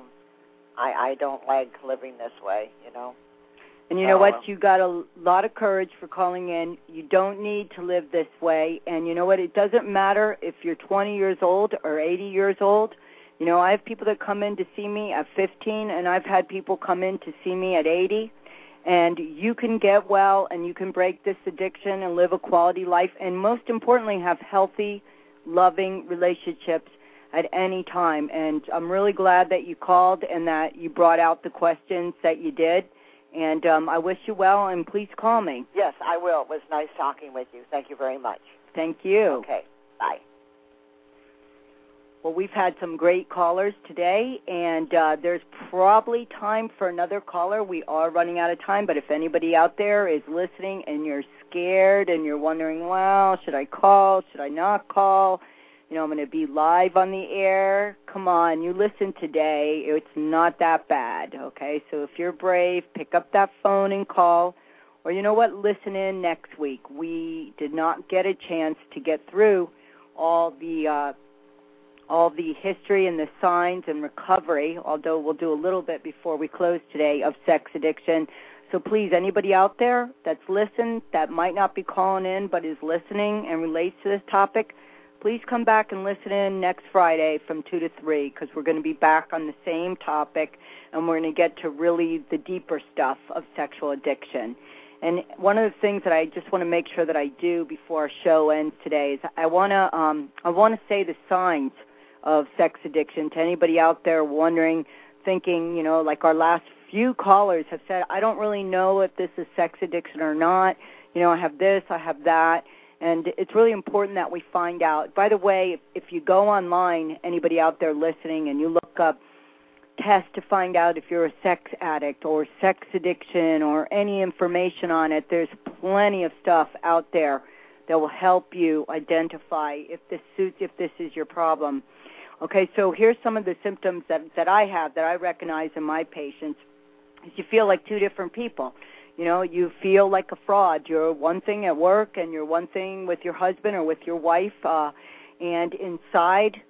I don't like living this way, And you know what? You got a lot of courage for calling in. You don't need to live this way. And you know what? It doesn't matter if you're 20 years old or 80 years old. I have people that come in to see me at 15, and I've had people come in to see me at 80. And you can get well, and you can break this addiction and live a quality life, and most importantly, have healthy, loving relationships at any time. And I'm really glad that you called and that you brought out the questions that you did. And I wish you well, and please call me. Yes, I will. It was nice talking with you. Thank you very much. Thank you. Okay, bye. Well, we've had some great callers today, and there's probably time for another caller. We are running out of time, but if anybody out there is listening and you're scared and you're wondering, well, should I call, should I not call? I'm going to be live on the air. Come on, you listen today. It's not that bad, okay? So if you're brave, pick up that phone and call. Or you know what, listen in next week. We did not get a chance to get through all the history and the signs and recovery, although we'll do a little bit before we close today, of sex addiction. So please, anybody out there that's listened, that might not be calling in but is listening and relates to this topic, please come back and listen in next Friday from 2 to 3, because we're going to be back on the same topic, and we're going to get to really the deeper stuff of sexual addiction. And one of the things that I just want to make sure that I do before our show ends today is I want to say the signs of sex addiction to anybody out there wondering, thinking, like our last few callers have said, I don't really know if this is sex addiction or not. I have this, I have that. And it's really important that we find out. By the way, if you go online, anybody out there listening, and you look up tests to find out if you're a sex addict or sex addiction or any information on it, there's plenty of stuff out there that will help you identify if this is your problem. Okay, so here's some of the symptoms that I have, that I recognize in my patients. Is you feel like two different people. You feel like a fraud. You're one thing at work, and you're one thing with your husband or with your wife, and inside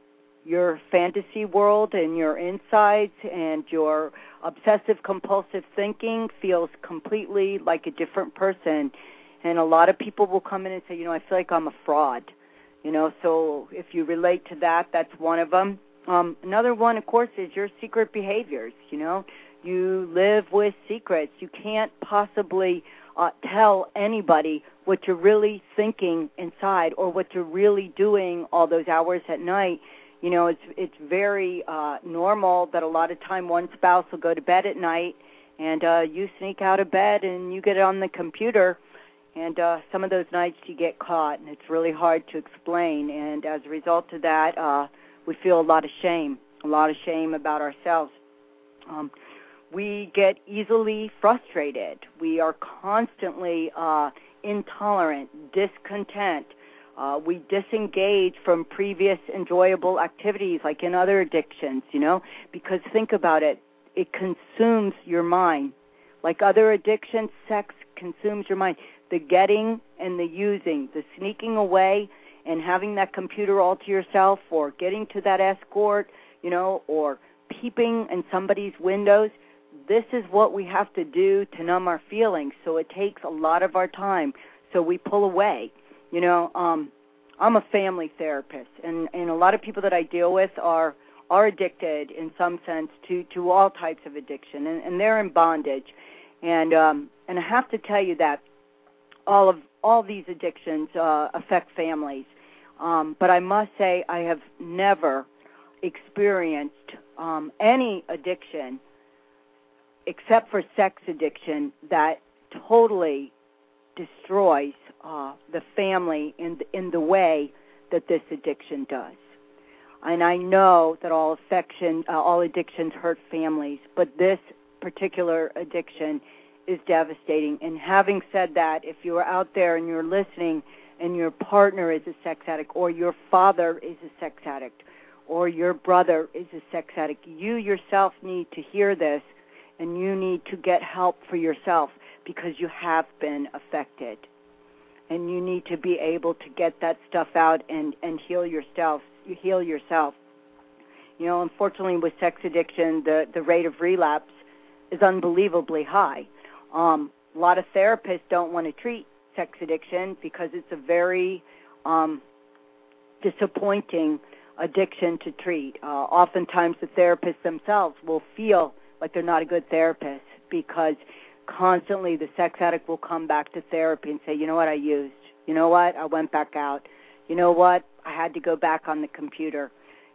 your fantasy world and your insides and your obsessive-compulsive thinking feels completely like a different person. And a lot of people will come in and say, I feel like I'm a fraud. So if you relate to that, that's one of them. Another one, of course, is your secret behaviors. You live with secrets. You can't possibly tell anybody what you're really thinking inside or what you're really doing all those hours at night. It's very normal that a lot of time one spouse will go to bed at night and you sneak out of bed and you get on the computer, and some of those nights you get caught, and it's really hard to explain. And as a result of that, we feel a lot of shame about ourselves. We get easily frustrated. We are constantly intolerant, discontent. We disengage from previous enjoyable activities like in other addictions, because think about it. It consumes your mind. Like other addictions, sex consumes your mind. The getting and the using, the sneaking away and having that computer all to yourself, or getting to that escort, or peeping in somebody's windows. This is what we have to do to numb our feelings. So it takes a lot of our time. So we pull away. I'm a family therapist, and a lot of people that I deal with are addicted in some sense to all types of addiction, and they're in bondage. And I have to tell you that all these addictions affect families. But I must say I have never experienced any addiction except for sex addiction that totally destroys the family in the way that this addiction does. And I know that all addictions hurt families, but this particular addiction is devastating. And having said that, if you're out there and you're listening and your partner is a sex addict, or your father is a sex addict, or your brother is a sex addict, you yourself need to hear this, and you need to get help for yourself because you have been affected. And you need to be able to get that stuff out and heal yourself. Unfortunately, with sex addiction, the rate of relapse is unbelievably high. A lot of therapists don't want to treat sex addiction because it's a very disappointing addiction to treat. Oftentimes, the therapists themselves will feel like they're not a good therapist because constantly the sex addict will come back to therapy and say, you know what, I used. You know what, I went back out. You know what, I had to go back on the computer.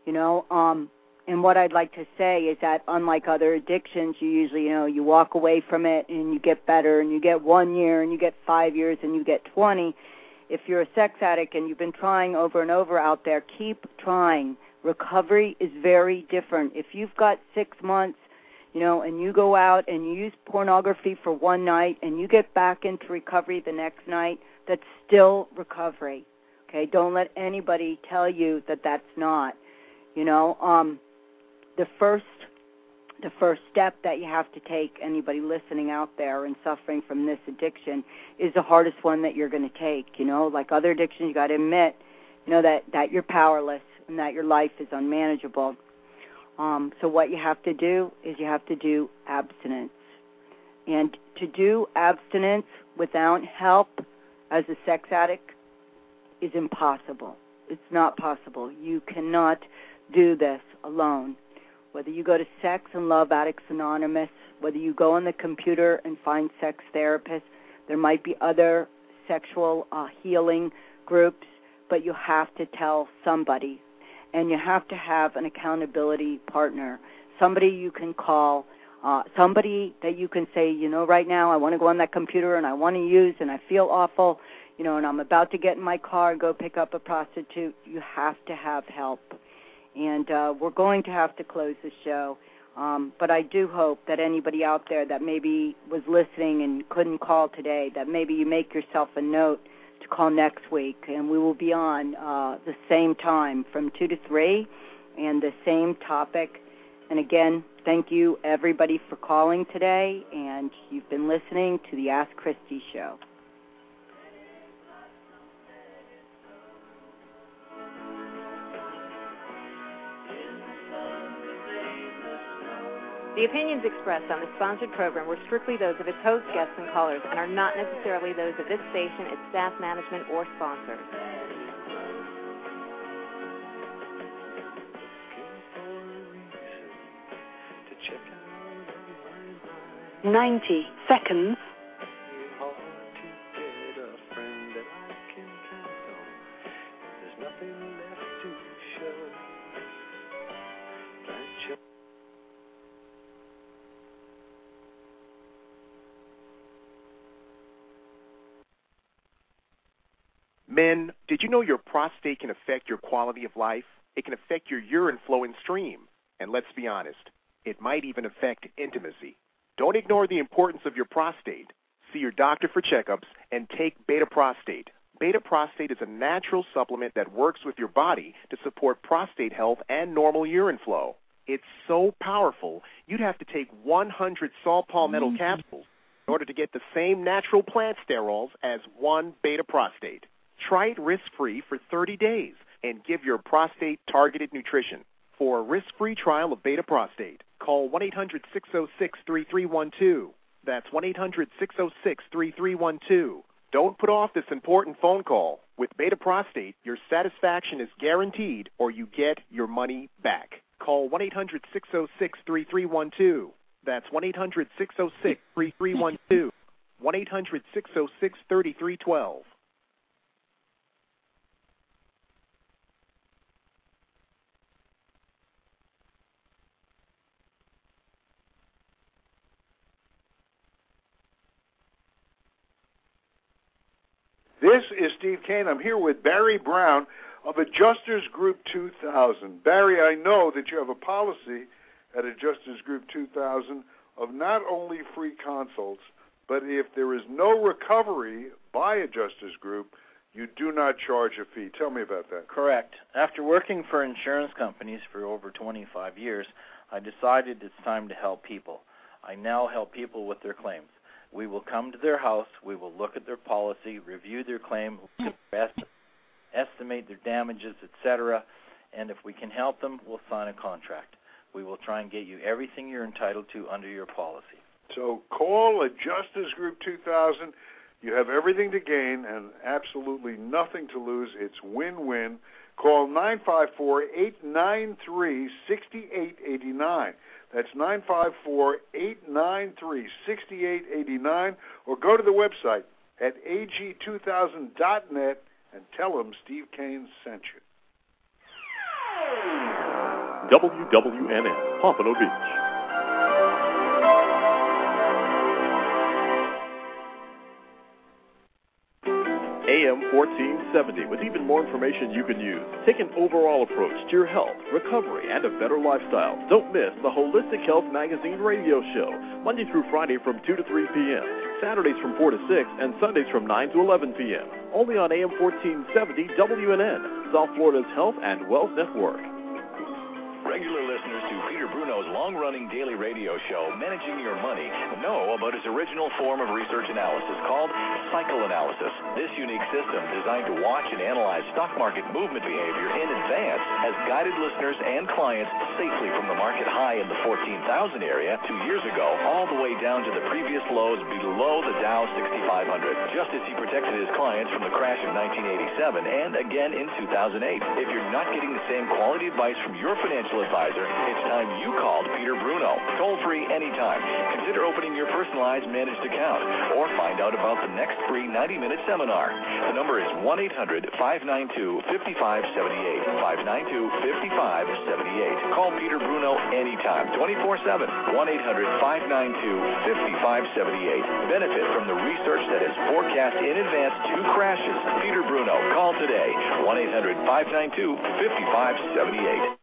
And what I'd like to say is that unlike other addictions, you usually, you walk away from it and you get better, and you get 1 year and you get 5 years and you get 20. If you're a sex addict and you've been trying over and over out there, keep trying. Recovery is very different. If you've got 6 months, and you go out and you use pornography for one night and you get back into recovery the next night, that's still recovery. Okay? Don't let anybody tell you that that's not. The first step that you have to take, anybody listening out there and suffering from this addiction, is the hardest one that you're going to take. Like other addictions, you got to admit, that you're powerless and that your life is unmanageable. So what you have to do is you have to do abstinence. And to do abstinence without help as a sex addict is impossible. It's not possible. You cannot do this alone. Whether you go to Sex and Love Addicts Anonymous, whether you go on the computer and find sex therapists, there might be other sexual healing groups, but you have to tell somebody. And you have to have an accountability partner, somebody you can call, somebody that you can say, right now I want to go on that computer and I want to use and I feel awful, and I'm about to get in my car and go pick up a prostitute. You have to have help. And we're going to have to close the show. But I do hope that anybody out there that maybe was listening and couldn't call today, that maybe you make yourself a note to call next week, and we will be on the same time from 2 to 3 and the same topic. And again, thank you everybody for calling today, and you've been listening to the Ask Christy Show. The opinions expressed on the sponsored program were strictly those of its host, guests, and callers, and are not necessarily those of this station, its staff, management, or sponsors. 90 seconds. Men, did you know your prostate can affect your quality of life? It can affect your urine flow and stream. And let's be honest, it might even affect intimacy. Don't ignore the importance of your prostate. See your doctor for checkups and take Beta Prostate. Beta Prostate is a natural supplement that works with your body to support prostate health and normal urine flow. It's so powerful, you'd have to take 100 saw palmetto capsules in order to get the same natural plant sterols as one Beta Prostate. Try it risk-free for 30 days and give your prostate targeted nutrition. For a risk-free trial of Beta Prostate, call 1-800-606-3312. That's 1-800-606-3312. Don't put off this important phone call. With Beta Prostate, your satisfaction is guaranteed or you get your money back. Call 1-800-606-3312. That's 1-800-606-3312. 1-800-606-3312. This is Steve Kane. I'm here with Barry Brown of Adjusters Group 2000. Barry, I know that you have a policy at Adjusters Group 2000 of not only free consults, but if there is no recovery by Adjusters Group, you do not charge a fee. Tell me about that. Correct. After working for insurance companies for over 25 years, I decided it's time to help people. I now help people with their claims. We will come to their house, we will look at their policy, review their claim, estimate their damages, etc., and if we can help them, we'll sign a contract. We will try and get you everything you're entitled to under your policy. So call Adjusters Group 2000. You have everything to gain and absolutely nothing to lose. It's win-win. Call 954-893-6889. That's 954-893-6889, or go to the website at ag2000.net and tell them Steve Kane sent you. WWNN, Pompano Beach. AM 1470 with even more information you can use. Take an overall approach to your health, recovery, and a better lifestyle. Don't miss the Holistic Health Magazine radio show, Monday through Friday from 2 to 3 p.m., Saturdays from 4 to 6, and Sundays from 9 to 11 p.m. Only on AM 1470 WNN, South Florida's Health and Wealth Network. Regular listeners to Peter Bruno's long-running daily radio show, Managing Your Money, know about his original form of research analysis called cycle analysis. This unique system, designed to watch and analyze stock market movement behavior in advance, has guided listeners and clients safely from the market high in the 14,000 area 2 years ago, all the way down to the previous lows below the Dow 6500, just as he protected his clients from the crash of 1987 and again in 2008. If you're not getting the same quality advice from your financial advisor, it's time you called Peter Bruno. Toll free anytime. Consider opening your personalized managed account or find out about the next free 90-minute seminar. The number is 1-800-592-5578. 592-5578. Call Peter Bruno anytime, 24/7. 1-800-592-5578. Benefit from the research that is forecast in advance 2 crashes. Peter Bruno. Call today. 1-800-592-5578.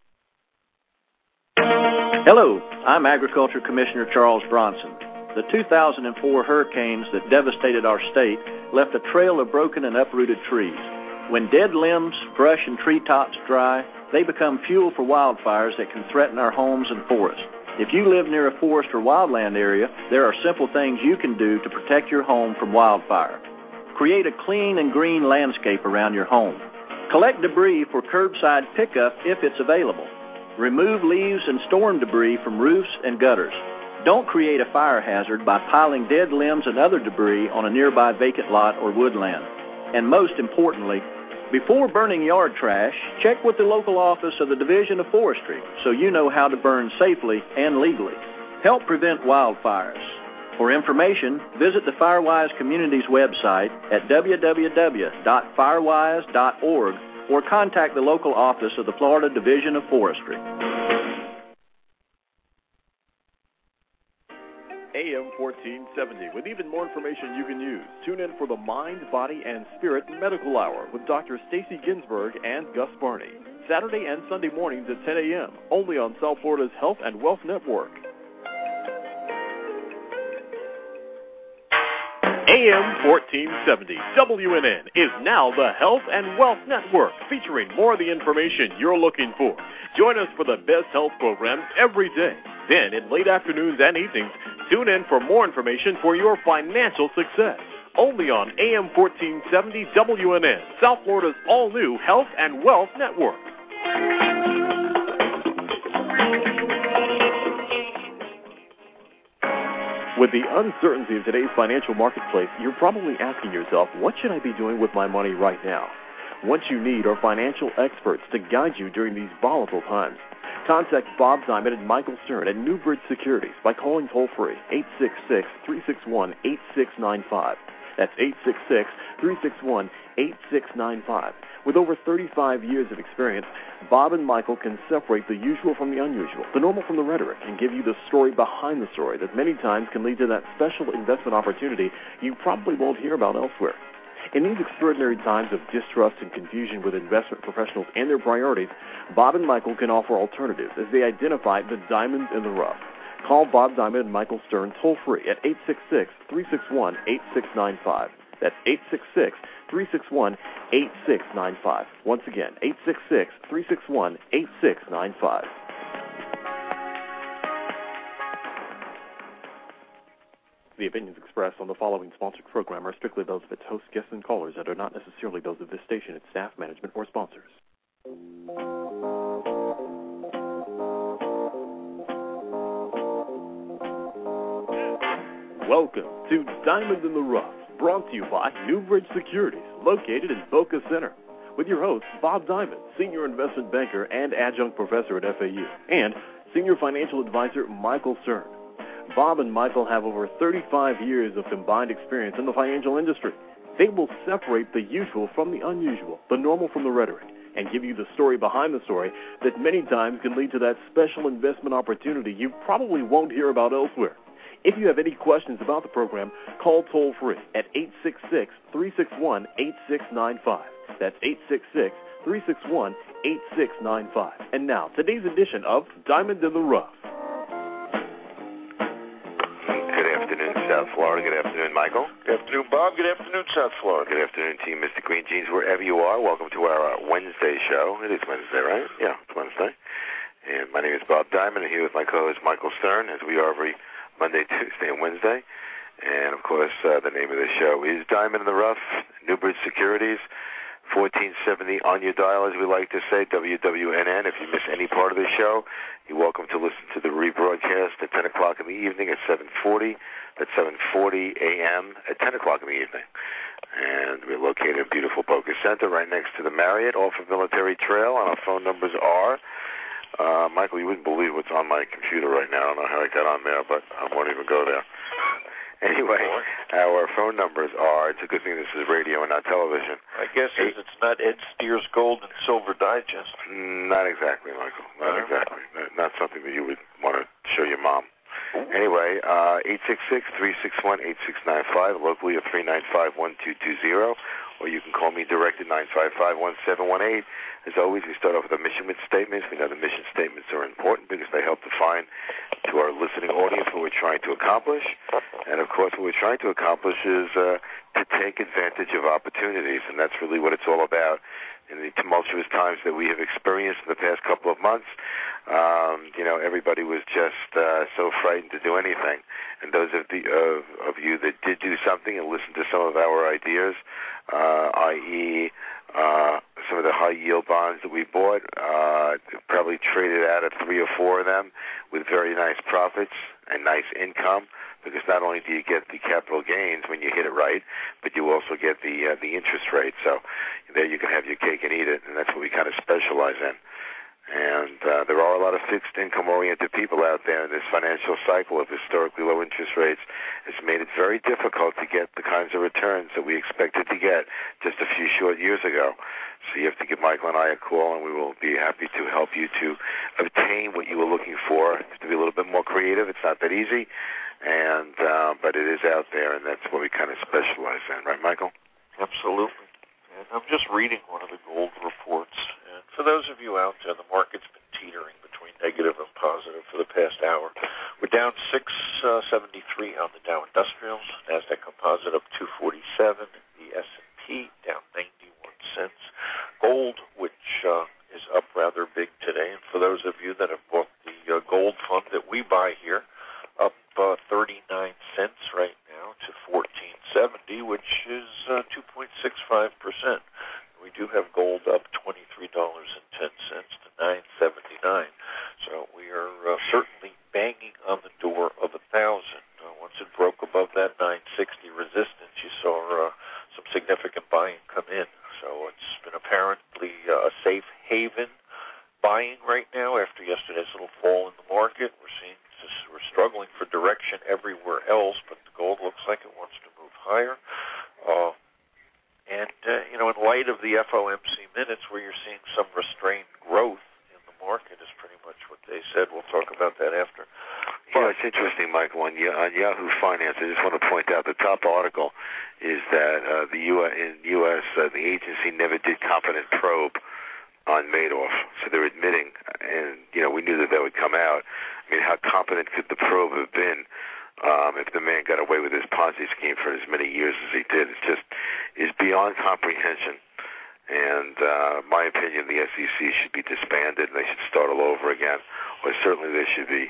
Hello, I'm Agriculture Commissioner Charles Bronson. The 2004 hurricanes that devastated our state left a trail of broken and uprooted trees. When dead limbs, brush, and treetops dry, they become fuel for wildfires that can threaten our homes and forests. If you live near a forest or wildland area, there are simple things you can do to protect your home from wildfire. Create a clean and green landscape around your home. Collect debris for curbside pickup if it's available. Remove leaves and storm debris from roofs and gutters. Don't create a fire hazard by piling dead limbs and other debris on a nearby vacant lot or woodland. And most importantly, before burning yard trash, check with the local office of the Division of Forestry so you know how to burn safely and legally. Help prevent wildfires. For information, visit the Firewise Community's website at www.firewise.org or contact the local office of the Florida Division of Forestry. AM 1470, with even more information you can use. Tune in for the Mind, Body, and Spirit Medical Hour with Dr. Stacy Ginsburg and Gus Barney. Saturday and Sunday mornings at 10 a.m., only on South Florida's Health and Wealth Network. AM 1470, WNN, is now the Health and Wealth Network, featuring more of the information you're looking for. Join us for the best health programs every day. Then, in late afternoons and evenings, tune in for more information for your financial success. Only on AM 1470 WNN, South Florida's all-new Health and Wealth Network. With the uncertainty of today's financial marketplace, you're probably asking yourself, what should I be doing with my money right now? What you need are financial experts to guide you during these volatile times. Contact Bob Diamond and Michael Stern at Newbridge Securities by calling toll-free 866-361-8695. That's 866-361-8695. With over 35 years of experience, Bob and Michael can separate the usual from the unusual, the normal from the rhetoric, and give you the story behind the story that many times can lead to that special investment opportunity you probably won't hear about elsewhere. In these extraordinary times of distrust and confusion with investment professionals and their priorities, Bob and Michael can offer alternatives as they identify the diamonds in the rough. Call Bob Diamond and Michael Stern toll-free at 866-361-8695. That's 866-361-8695. Once again, 866-361-8695. The opinions expressed on the following sponsored program are strictly those of its hosts, guests, and callers and are not necessarily those of this station, its staff, management, or sponsors. Welcome to Diamond in the Rough, brought to you by Newbridge Securities, located in Boca Center, with your host, Bob Diamond, Senior Investment Banker and Adjunct Professor at FAU, and Senior Financial Advisor Michael Stern. Bob and Michael have over 35 years of combined experience in the financial industry. They will separate the usual from the unusual, the normal from the rhetoric, and give you the story behind the story that many times can lead to that special investment opportunity you probably won't hear about elsewhere. If you have any questions about the program, call toll-free at 866-361-8695. That's 866-361-8695. And now, today's edition of Diamond in the Rough. Good afternoon, South Florida. Good afternoon, Michael. Good afternoon, Bob. Good afternoon, South Florida. Good afternoon, Team Mr. Green Jeans, wherever you are. Welcome to our Wednesday show. It is Wednesday, right? Yeah, it's Wednesday. And my name is Bob Diamond. I'm here with my co-host Michael Stern, as we are every Monday, Tuesday, and Wednesday. And, of course, the name of the show is Diamond in the Rough, Newbridge Securities, 1470 on your dial, as we like to say, WWNN. If you miss any part of the show, you're welcome to listen to the rebroadcast at 10 o'clock in the evening at 7:40. That's 7:40 a.m. at 10 o'clock in the evening. And we're located in beautiful Boca Center, right next to the Marriott, off of Military Trail, and our phone numbers are... Michael, you wouldn't believe what's on my computer right now. I don't know how I got on there, but I won't even go there. Anyway, our phone numbers are, it's a good thing this is radio and not television. I guess it's not Ed Steers Gold and Silver Digest. Not exactly, Michael. Not exactly. Not something that you would want to show your mom. Anyway, 866-361-8695, locally at 395-1220, or you can call me direct at 955-1718. As always, we start off with a mission statements. We know the mission statements are important because they help define to our listening audience what we're trying to accomplish. And, of course, what we're trying to accomplish is to take advantage of opportunities, and that's really what it's all about. In the tumultuous times that we have experienced in the past couple of months, everybody was just so frightened to do anything. And those of you that did do something and listened to some of our ideas, i.e., some of the high-yield bonds that we bought, probably traded out of 3 or 4 of them with very nice profits and nice income, because not only do you get the capital gains when you hit it right, but you also get the interest rate. So there you can have your cake and eat it, and that's what we kind of specialize in. And there are a lot of fixed income-oriented people out there in this financial cycle of historically low interest rates. It's made it very difficult to get the kinds of returns that we expected to get just a few short years ago. So you have to give Michael and I a call, and we will be happy to help you to obtain what you were looking for. To be a little bit more creative, it's not that easy, and but it is out there, and that's what we kind of specialize in. Right, Michael? Absolutely. And I'm just reading one of the gold reports. And for those of you out there, the market's been teetering between negative and positive for the past hour. We're down 673 on the Dow Industrials, NASDAQ Composite up 247, the S&P down 91 cents. Gold, which is up rather big today, and for those of you that have bought the gold fund that we buy here, up 39 cents right now to 1470, which is 2.65%. We do have gold up $23.10 to $9.79. So we are certainly banging on the door of 1,000. Once it broke above that 960 resistance, you saw some significant buying come in. So it's been apparently a safe haven buying right now after yesterday's little fall in the market. We're struggling for direction everywhere else, but the gold looks like it wants to move higher. In light of the FOMC minutes where you're seeing some restrained growth in the market is pretty much what they said. We'll talk about that after. Yeah, it's interesting, Michael. On Yahoo Finance, I just want to point out the top article is that in the U.S., the agency never did competent probe on Madoff. So they're admitting, and we knew that would come out. I mean, how competent could the probe have been if the man got away with his Ponzi scheme for as many years as he did? It's just is beyond comprehension. And my opinion, the SEC should be disbanded and they should start all over again. Or certainly they should be,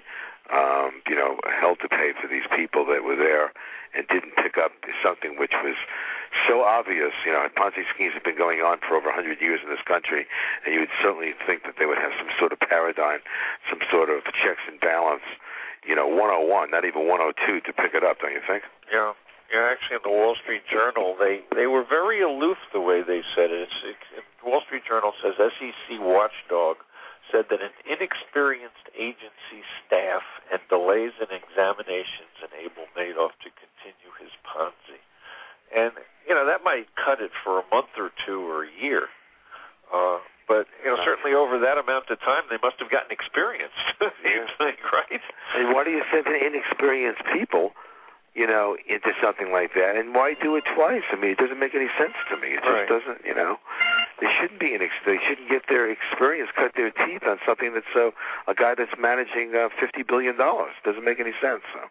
held to pay for these people that were there and didn't pick up something which was so obvious. Ponzi schemes have been going on for over 100 years in this country, and you would certainly think that they would have some sort of paradigm, some sort of checks and balance, 101, not even 102 to pick it up, don't you think? Yeah. Yeah, actually, in the Wall Street Journal, they were very aloof the way they said it. The Wall Street Journal says SEC watchdog said that an inexperienced agency staff and delays in examinations enable Madoff to continue his Ponzi. And, that might cut it for a month or two or a year. But, certainly over that amount of time, they must have gotten experienced, you think, right? And why do you send in inexperienced people into something like that, and why do it twice? I mean, it doesn't make any sense to me. It just doesn't, They shouldn't be they shouldn't get their experience, cut their teeth on something that's a guy that's managing $50 billion. Doesn't make any sense. So,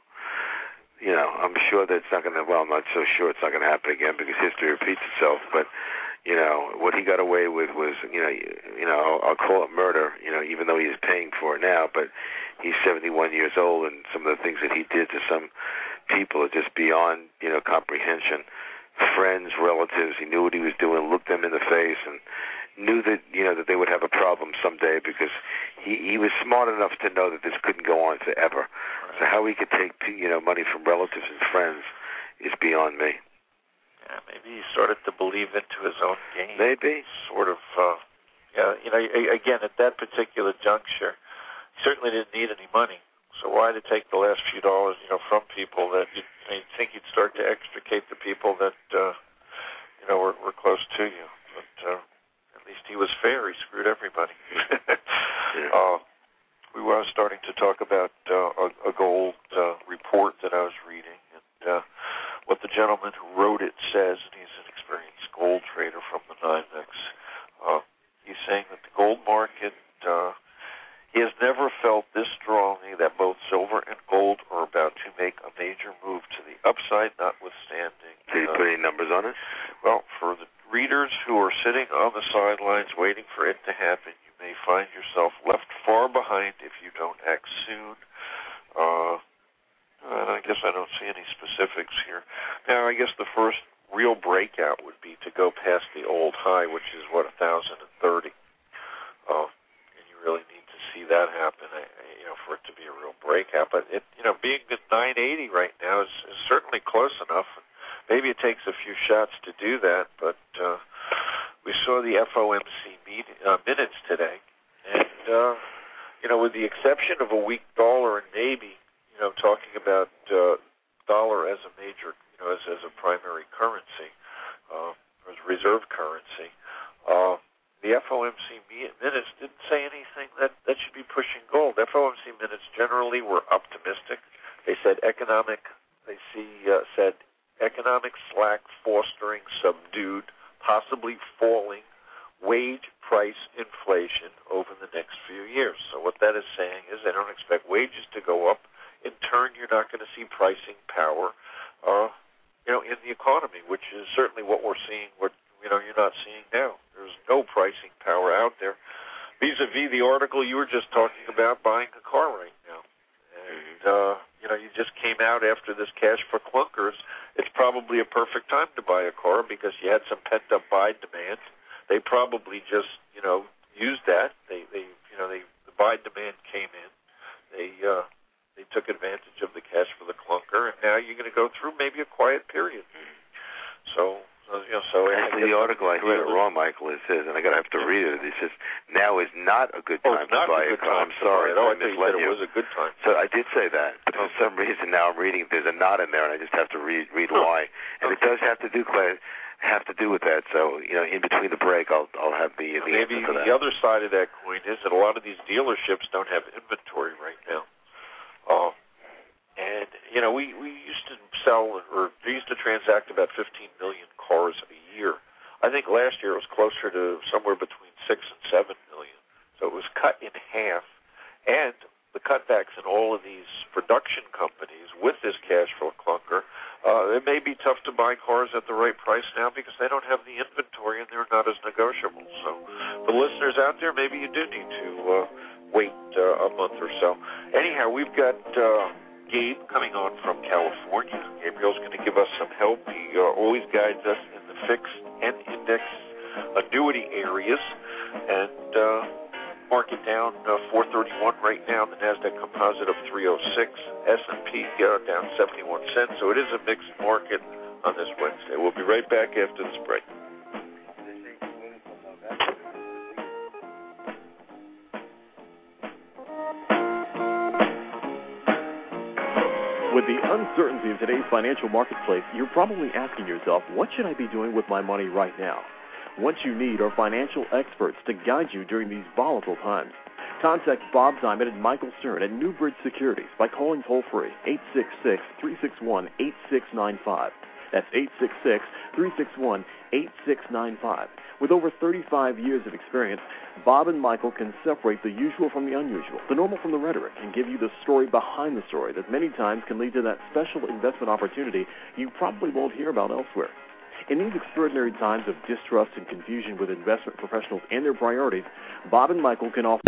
I'm sure that it's not going to. Well, I'm not so sure it's not going to happen again because history repeats itself. But what he got away with was, I'll call it murder. Even though he's paying for it now, but he's 71 years old, and some of the things that he did to some people are just beyond, comprehension. Friends, relatives, he knew what he was doing, looked them in the face, and knew that, that they would have a problem someday because he was smart enough to know that this couldn't go on forever. So how he could take, money from relatives and friends is beyond me. Yeah, maybe he started to believe into his own game. Maybe. Sort of, again, at that particular juncture, he certainly didn't need any money. So why to take the last few dollars, from people that you'd think you'd start to extricate the people that, were close to you. But at least he was fair. He screwed everybody. We were starting to talk about a gold report that I was reading, and what the gentleman who wrote it says, and he's an experienced gold trader from the NYMEX. He's saying that the gold market, he has never felt this strongly that both silver and gold are about to make a major move to the upside, notwithstanding. Did he put any numbers on it? Well, for the readers who are sitting on the sidelines waiting for it to happen, you may find yourself left far behind if you don't act soon. And I guess I don't see any specifics here. Now, I guess the first real breakout would be to go past the old high, which is, 1,030. really need to see that happen, for it to be a real breakout. But being at 980 right now is certainly close enough. Maybe it takes a few shots to do that, but we saw the FOMC minutes today, and with the exception of a weak dollar and maybe talking about dollar as a major, as a primary currency, as reserve currency. The FOMC minutes didn't say anything that should be pushing gold. FOMC minutes generally were optimistic. They said said economic slack fostering subdued, possibly falling wage price inflation over the next few years. So what that is saying is they don't expect wages to go up. In turn, you're not going to see pricing power, in the economy, which is certainly what we're seeing. You're not seeing now. There's no pricing power out there. Vis-a-vis the article you were just talking about, buying a car right now. And, you just came out after this cash for clunkers. It's probably a perfect time to buy a car because you had some pent-up buy demand. They probably just, used that. The buy demand came in. They took advantage of the cash for the clunker, and now you're going to go through maybe a quiet period. So actually, the article I read it wrong, Michael. It says, and I have to read it. It says now is not a good time to buy a car. I'm sorry, I misled you. It was a good time. So I did say that, but for some reason now I'm reading. There's a not in there, and I just have to read why. And it does have to do with that. So in between the break, I'll have the maybe answer for that. The other side of that coin is that a lot of these dealerships don't have inventory right now. And we used to sell, or we used to transact about 15 million cars a year. I think last year it was closer to somewhere between 6 and 7 million. So it was cut in half. And the cutbacks in all of these production companies with this cash flow clunker, it may be tough to buy cars at the right price now because they don't have the inventory and they're not as negotiable. So the listeners out there, maybe you do need to wait a month or so. Anyhow, we've got Gabe coming on from California. Gabriel's going to give us some help. He always guides us in the fixed and index annuity areas. And market down 431 right now. The NASDAQ composite of 306. S&P down 71 cents. So it is a mixed market on this Wednesday. We'll be right back after this break. With the uncertainty of today's financial marketplace, you're probably asking yourself, what should I be doing with my money right now? What you need are financial experts to guide you during these volatile times. Contact Bob Diamond and Michael Stern at Newbridge Securities by calling toll-free 866-361-8695. That's 866-361-8695. With over 35 years of experience, Bob and Michael can separate the usual from the unusual, the normal from the rhetoric, and give you the story behind the story that many times can lead to that special investment opportunity you probably won't hear about elsewhere. In these extraordinary times of distrust and confusion with investment professionals and their priorities, Bob and Michael can offer